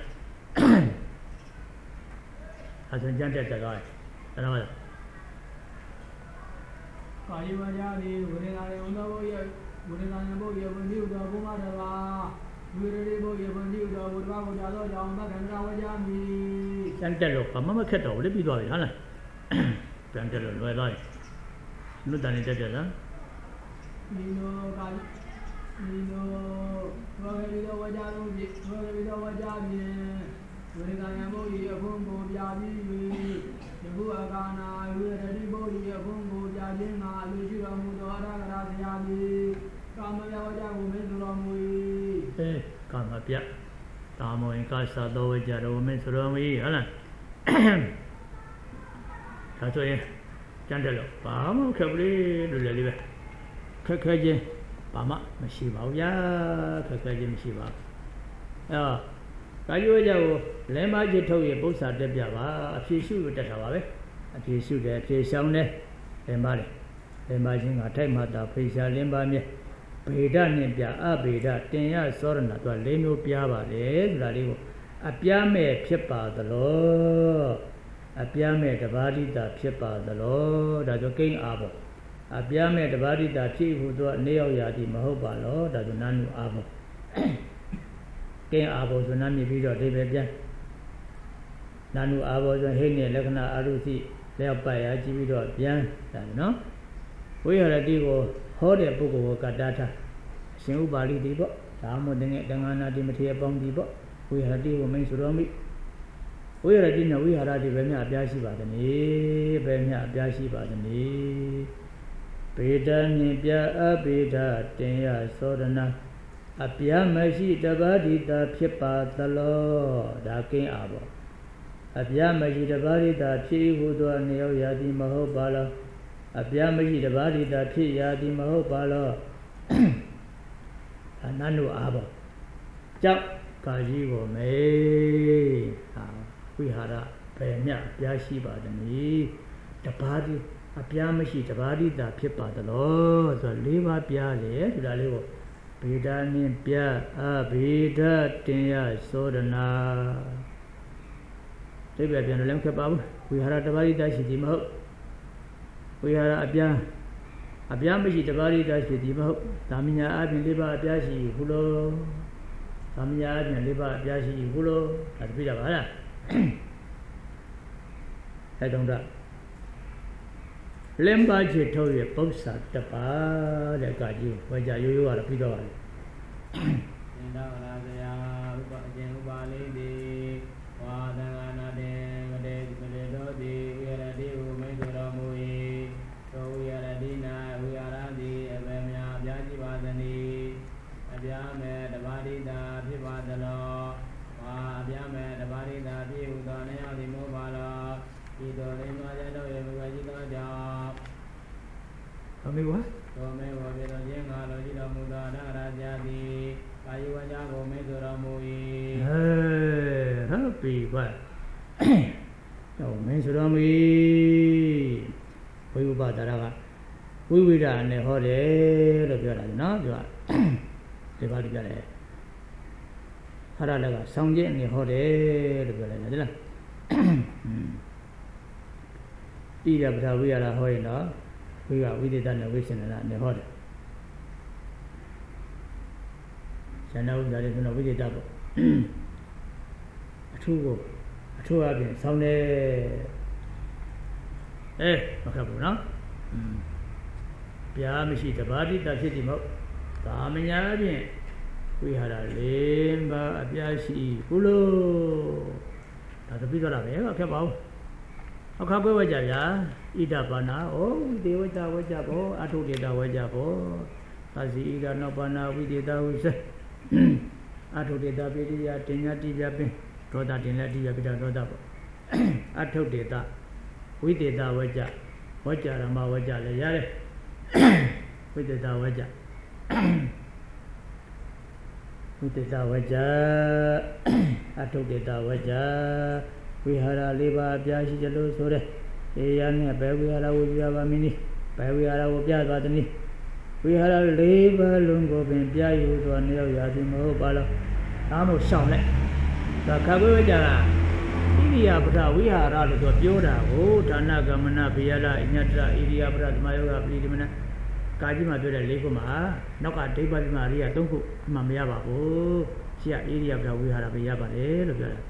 S1: As a gentle guy. Another.
S3: Kayivajali, Urinari, Unaboya, Urinanaboya, when you go Bumadava, Uribo, when you go Udavo, Jamba, and Ravajami.
S1: Santelo, Mama Keto, let me go, Hannah. Santelo, where I look at it.
S3: Nino, Nino, Rogavido Vajano, Rogavido Vajami, Urinabo, Yapungo, Yabi, Yabuagana, Uribo, Yapungo, Yadina, Luciamudo, Raziabi, Kamaya, Medurami.
S1: Eh, come up yet. Tamo in Casa, though, Jaro, Mesurami, Helen. That's why Chandelo, Pama, Cabri, Lully, Kakaji, Pama, Mashiva, Ya, Kakaji, Mashiva. Ah, Kayu, Lema, Jetoy, both are the Java, a few shoes that have a few shoes that play sound there, Lemari, Lemazing a time at the place, Lembami, Peda Nibia, Abeda, Tenya, Sorna, to a Leno Piava, Larivo, a Piame, Pipa, the law. A piame the body that Pipa the law, that's a king abo. A piame the body that she who do Neo Yadi Mahoba law, that's a nanu abo. King abo to Nami video, David. Nanu abo, the Hene, Lagana Arusi, left by a G video, Yan, no? We are a divo, hold a book of Kadata. Sing Bali Dibo, Tamo Dangana Dimatia Bong Dibo, we had divo makes Romi. We are a dinner, we are at the Bemia Biashi Badani, Bemia Biashi Badani. Peta Nibia, a beta, Tenya, Sodana, a Piamashi, the body, the Pipa, the law, the king abo. A Piamashi, the body, the Chi, who do a Neo Yadi Mahobala, a Piamashi, the body, the Chi Yadi Mahobala, a Nanu abo. Jump, Kajivo me. We had a Pena, Biashi Badani, the party, a Piamashi, the body, the Pipa, the law, the Liva Piale, the Livo, Pidani, Pia, a Pita, Tia, Sodana. They were been a lamp kebab, we had a body that she demo. We had a Pia, a Piamashi, the body that she demo, Tamina, Abin Liva, Biashi, Hulo, Tamia, and Liva, Biashi, Hulo, at Pida. I don't know. Lembaji told you, Bosa, the pa, the Gaji, where you are a Pido. Tell me what? Hey, happy what? Oh, Mensurami. We will buy that. We will run a holiday. Look at it now. The body got it. ဟာရလည်းကဆောင်းခြင်းအနေဟောတယ်လို့ပြောလိုက်တယ်လားဣရပထဝိရဟောရင်တော့ဝိကဝိသေသနဲ့ဝိသေနအနေဟောတယ်ဇဏဥဒ္ဒါလေးဆိုတော့ဝိသေသပေါ့အထူးကိုအထူးအပြင်ဆောင်းတယ်အဲမခက်ဘူးနော်ပြားမရှိတပါတိတဖြစ်ဒီမဟုတ်ကာမညာအပြင်ဝိဟာရလေးပါအပြားရှိကုလို့ဒါသပိသွားတာပဲခက်ပါဘူးအခါပွဲဝကြဗျာဣဒပါဏဩဝိသေဝကြဝကြဘောအထုတေတဝကြဘောသာစီဣဒနောပါဏဝိသေတဝိစအထုတေတပိရိယတင်ညာတိပြပင်ဒေါသတင်လက်တိပြပိတဒေါသပေါ့အထုတေတဝိသေတဝကြဝကြရမဝကြလည်းရတယ်ဝိသေတဝကြဝိသေတဝကြအထုတေတဝကြဝိဟာရလေးပါးပြရှိကြလို့ဆိုတဲ့အေရနဲ့ဘယ်ဝိဟာရကိုပြပါမင်းနည်းဘယ်ဝိဟာရကိုပြသွားသည်နည်းဝိဟာရလေးပါးလုံးကိုပင်ပြယူသောနေရောက်ရာသည်မဟုတ်ပါလားဒါမှမဟုတ်ရှောင်လိုက်ဒါခဘဝကြတာဣရိယာပထဝိဟာရလို့ဆိုပြောတာကိုဒါနကမနဘေယလအညတ္တဣရိယာပထသမယောဂပရိဒီမနကာကြီးမှာပြောတဲ့လေးခုမှာနောက်ကဒိဗ္ဗတိမာရိယသုံးခုမှမရပါဘူးရှိရဣရိယာပထဝိဟာရပဲရပါတယ်လို့ပြောတာ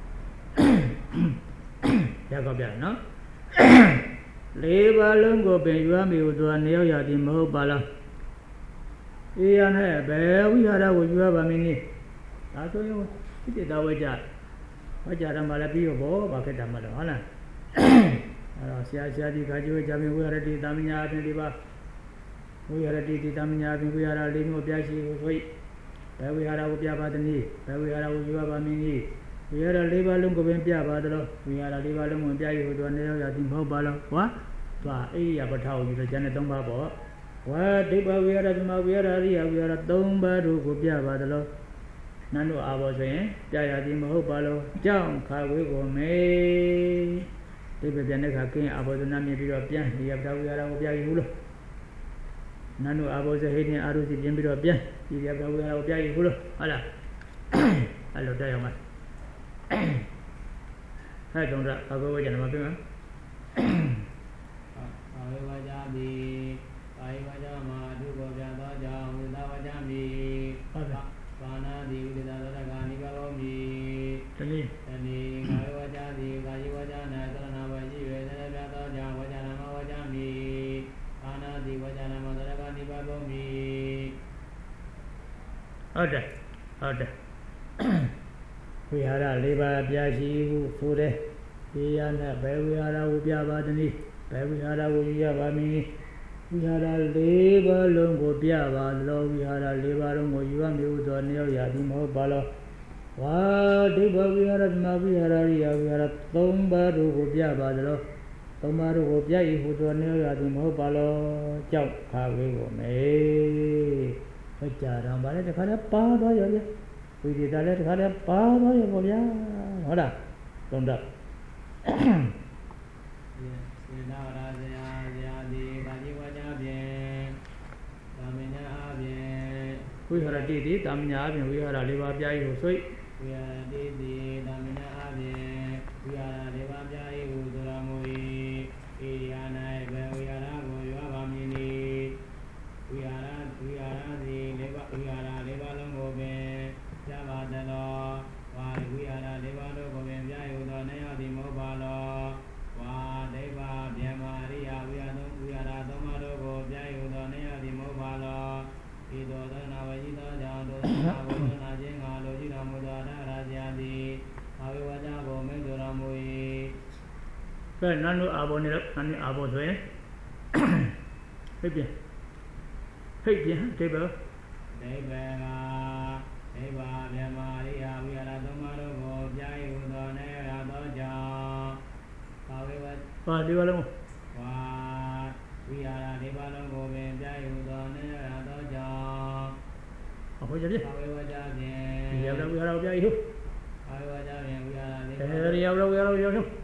S1: ရကောပြနော်လေးပါးလုံးကိုပင်ယူရမည်ဟုသောနေရောက်ရသည်မဟုတ်ပါလားအေးရနဲ့ဘယ်ဝိဟာရကိုယူရပါမင်းနည်းဒါဆိုရင်ဣတိတဝကြဝကြရမှာလည်းပြီးရောဘောဘာခက်တာမလို့ဟုတ်လားအဲ့တော့ဆရာဆရာဒီခါကျွေးကြပြီဝိဟာရတိသမညာအပြင်ဒီပါဝိဟာရတိတိသမညာအပြင်ဝိဟာရလေးမျိုးပြရှိကိုဆိုဘယ်ဝိဟာရကိုပြပါသနည်းဘယ်ဝိဟာရကိုယူရပါမင်းနည်းဝိဟာရလေးပါးလုံးကိုပင်ပြပါတော့ဝိဟာရလေးပါးလုံးကိုပြရဟိုတော့နေရောက်ရသည်မဟုတ်ပါလားဟွာသွားအိယပထာကိုယူတော့ကျန်တဲ့သုံးပါးပေါ့ဝါဒိဗ္ဗဝိဟာရဓမ္မဝိဟာရရိယဝိဟာရသုံးပါးတို့ကိုပြပါတော့နန်းတို့အာဘောဆိုရင်ပြရသည်မဟုတ်ပါလို့ကြောင်းခါဝေးကိုမေဒိဗ္ဗပြန်တဲ့ခါကင်းအာဘောဇနာမြင်ပြီးတော့ပြန်ဒီယပထာဝိဟာရကိုပြရဘူးလို့နန်းတို့အာဘောဇဟိနေအာရုစီပြင်ပြီးတော့ပြန်ဒီယပထာဝိဟာရကိုပြရဘူးလို့ဟုတ်လားအဲ့လိုတက်ရမှာဟဲ့တုံးရအဘဝကျန်မှာပြင်မှာ
S3: အာဝေဝကြပြီအာယဝကြမှာဒုဘောပြသောကြောင့်ဝိသဝကြပြီဟုတ်ပါဘာနာတိဝိသသောတကာနိဗ္ဗာန်မိ
S1: တနည်း
S3: တနည်းအာဝေဝကြသည်ကာယဝကြ၌သရဏဝရှိဝေသရပြသောကြောင့်ဝကြနာမဝကြမိဘာနာတိဝကြနာမသရကနိဗ္ဗာန်မိ
S1: ဟုတ်တယ်ဟုတ်တယ်ဝိဟာရလေးပါးပြရှိဟုဆိုတဲ့ဒီရနဲ့ဘယ်ဝိဟာရကိုပြပါသနည်းဘယ်ဝိဟာရကိုယူရပါမည်ဝိဟာရလေးပါးလုံးကိုပြပါလောဝိဟာရလေးပါးလုံးကိုယူရမည်ဟုသောနေရောက်ရသည်မဟုတ်ပါလောဝါဒိဗ္ဗဝိဟာရဓမ္မဝိဟာရရိယဝိဟာရသုံးပါးတို့ကိုပြပါသလောသုံးပါးတို့ကိုပြ၏ဟုသောနေရောက်ရသည်မဟုတ်ပါလောကြောက်ခါဝေးကိုမေဝကြရံပါလေတခါတည်းပါသွားရောဗျဝိသေသလည်းတခါတည်းပါသွားရောပေါ့ဗျာဟုတ်လားသုံးတော့
S3: စေနာရာဇယာဇယာတိကာจิဝကြဖြင့်သာမညာအဖြင့်
S1: ဝိဟာရတိတိသာမညာအဖြင့်ဝိဟာရလေးပါးပြ၏ဟုဆို
S3: ဝိဟာရတိတိသာမညာအဖြင့်ဝိဟာရလေးပါးပြ၏ဟုဆိုတော်မူ၏ဣရိယာ၌ဘယ်ဝိဟာရကိုရွာပါမည်နည်းဝိဟာရဝိဟာရသည်လေးပါးဝိဟာရလေးပါးလုံးကိုပင်ပြပါတလောဝါဝိဟာရလေးပါးတို့ကိုပင်ပြ၏ဟုသောနေရသည်မဟုတ်ပါလောဝါဒိဗ္ဗဗျမရိယဝိဟာရဝိဟာရသုံးပါးတို့ကိုပြ၏ဟုသောနေရသည်မဟုတ်ပါလောဤသို့သနာဝိသောကြောင့်ဒုသနာဝိသနာခြင်းငါလိုကြည့်တော်မူသောအရာဇာတိအဝိဝါကြဘုံမိတ်တော်မူ၏
S1: ကဲနန်းတို့အာဘောနေတော့နန်းအာဘောဆိုရင်ဖိတ်ပြန်ဖိတ်ပြန်ဒိဗ္ဗ
S3: ဒိဗ္ဗကဒိဗ္ဗဗျမရိယဝိဟာရသုံးပါးတို့ကိုပြ၏ဟုသောနေရသောကြောင့်အဝိဝါ
S1: ပါဒီပါလုံး
S3: ဝါဝိဟာရလေးပါးလုံးကိုပင်ပြ၏ဟုသောနေရသောကြောင့်
S1: အခုကြည့်
S3: အဝိဝါကြဖြင့်
S1: ဒီရောက်တော့ဝိဟာရကိုပြ၏ဟု
S3: အဝိဝါကြဖြင့်ဝိဟာရလေးပါး
S1: အဲဒီရောက်တော့ဝိဟာရကိုရောက်တော့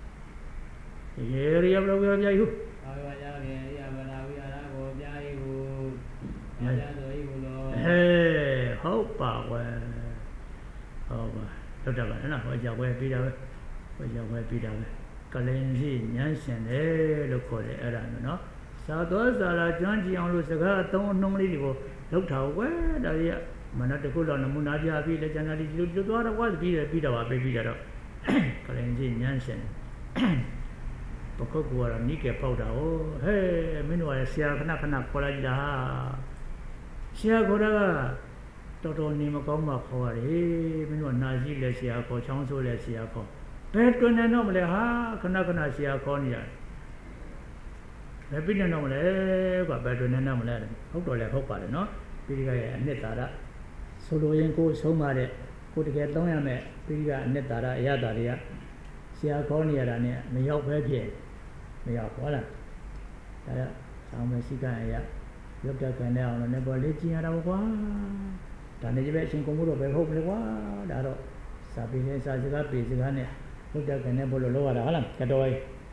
S1: ရေရောက်တော့ဝိဟာရပြ၏ဟု
S3: အဝိဝါကြဖြင့်ရိယဗလာဝိဟာရကိုပြ၏ဟုညာဆို၏ဟုလော
S1: ဟဲ့ဟုတ်ပါကွယ်ဟောပါလွတ်တတ်ပါနော်ဟောကြောက်ဝဲပြီးတာပဲဟောကြောက်ဝဲပြီးတာပဲကလင်စီညမ်းရှင်တယ်လို့ခေါ်တယ်အဲ့ဒါနော်သာသောသာလာကျွမ်းကြည့်အောင်လို့စကားအသုံးအနှုံးလေးတွေကိုလောက်ထားဝဲဒါကြီးကမနတခုတော့နမူနာပြပြီးလက်ကျန်တာဒီလိုသွားတော့ကွာပြီးတယ်ပြီးတော့ပါပြီးပြီးတော့ကလင်စီညမ်းရှင်ပကုတ်ကတော့နိကေပေါက်တာဟိုဟဲ့မင်းတို့ကဆရာခဏခဏခေါ်လိုက်ကြတာဆရာခေါ်တာကတော်တော်နေမကောင်းမှခေါ်ရတယ်မင်းတို့ကနာကြီးလဲဆရာခေါ်ချောင်းဆိုးလဲဆရာခေါ်ဘယ်တွင်နေတော့မလဲဟာခဏခဏဆရာခေါ်နေရတယ်ဘယ်ပြည့်နေတော့မလဲကွာဘယ်တွင်နေတော့မလဲဟုတ်တော့လဲဟုတ်ပါတယ်နော်ပိဋကရဲ့အနှစ်သာရဆိုလိုရင်ကိုဆုံးမတဲ့ကိုတကယ်သုံးရမယ်ပိဋကအနှစ်သာရအရသာတွေကဆရာခေါ်နေရတာနဲ့မရောက်ပဲဖြစ်မရောက်ဟောလားဒါရဆောင်းမရှိကအရာရုပ်တကန်တဲ့အောင်လည်းပေါ်လေးကြည့်ရတာကွာဒါနဲ့ကြည့်ပဲအရှင်ကုန်မှုတော့ပဲဟုတ်ပြီကွာဒါတော့စာပေနဲ့စာစကားပေစကားနဲ့ရုပ်တကန်တဲ့ဘလို့လောက်ရတာဟုတ်လားကတော်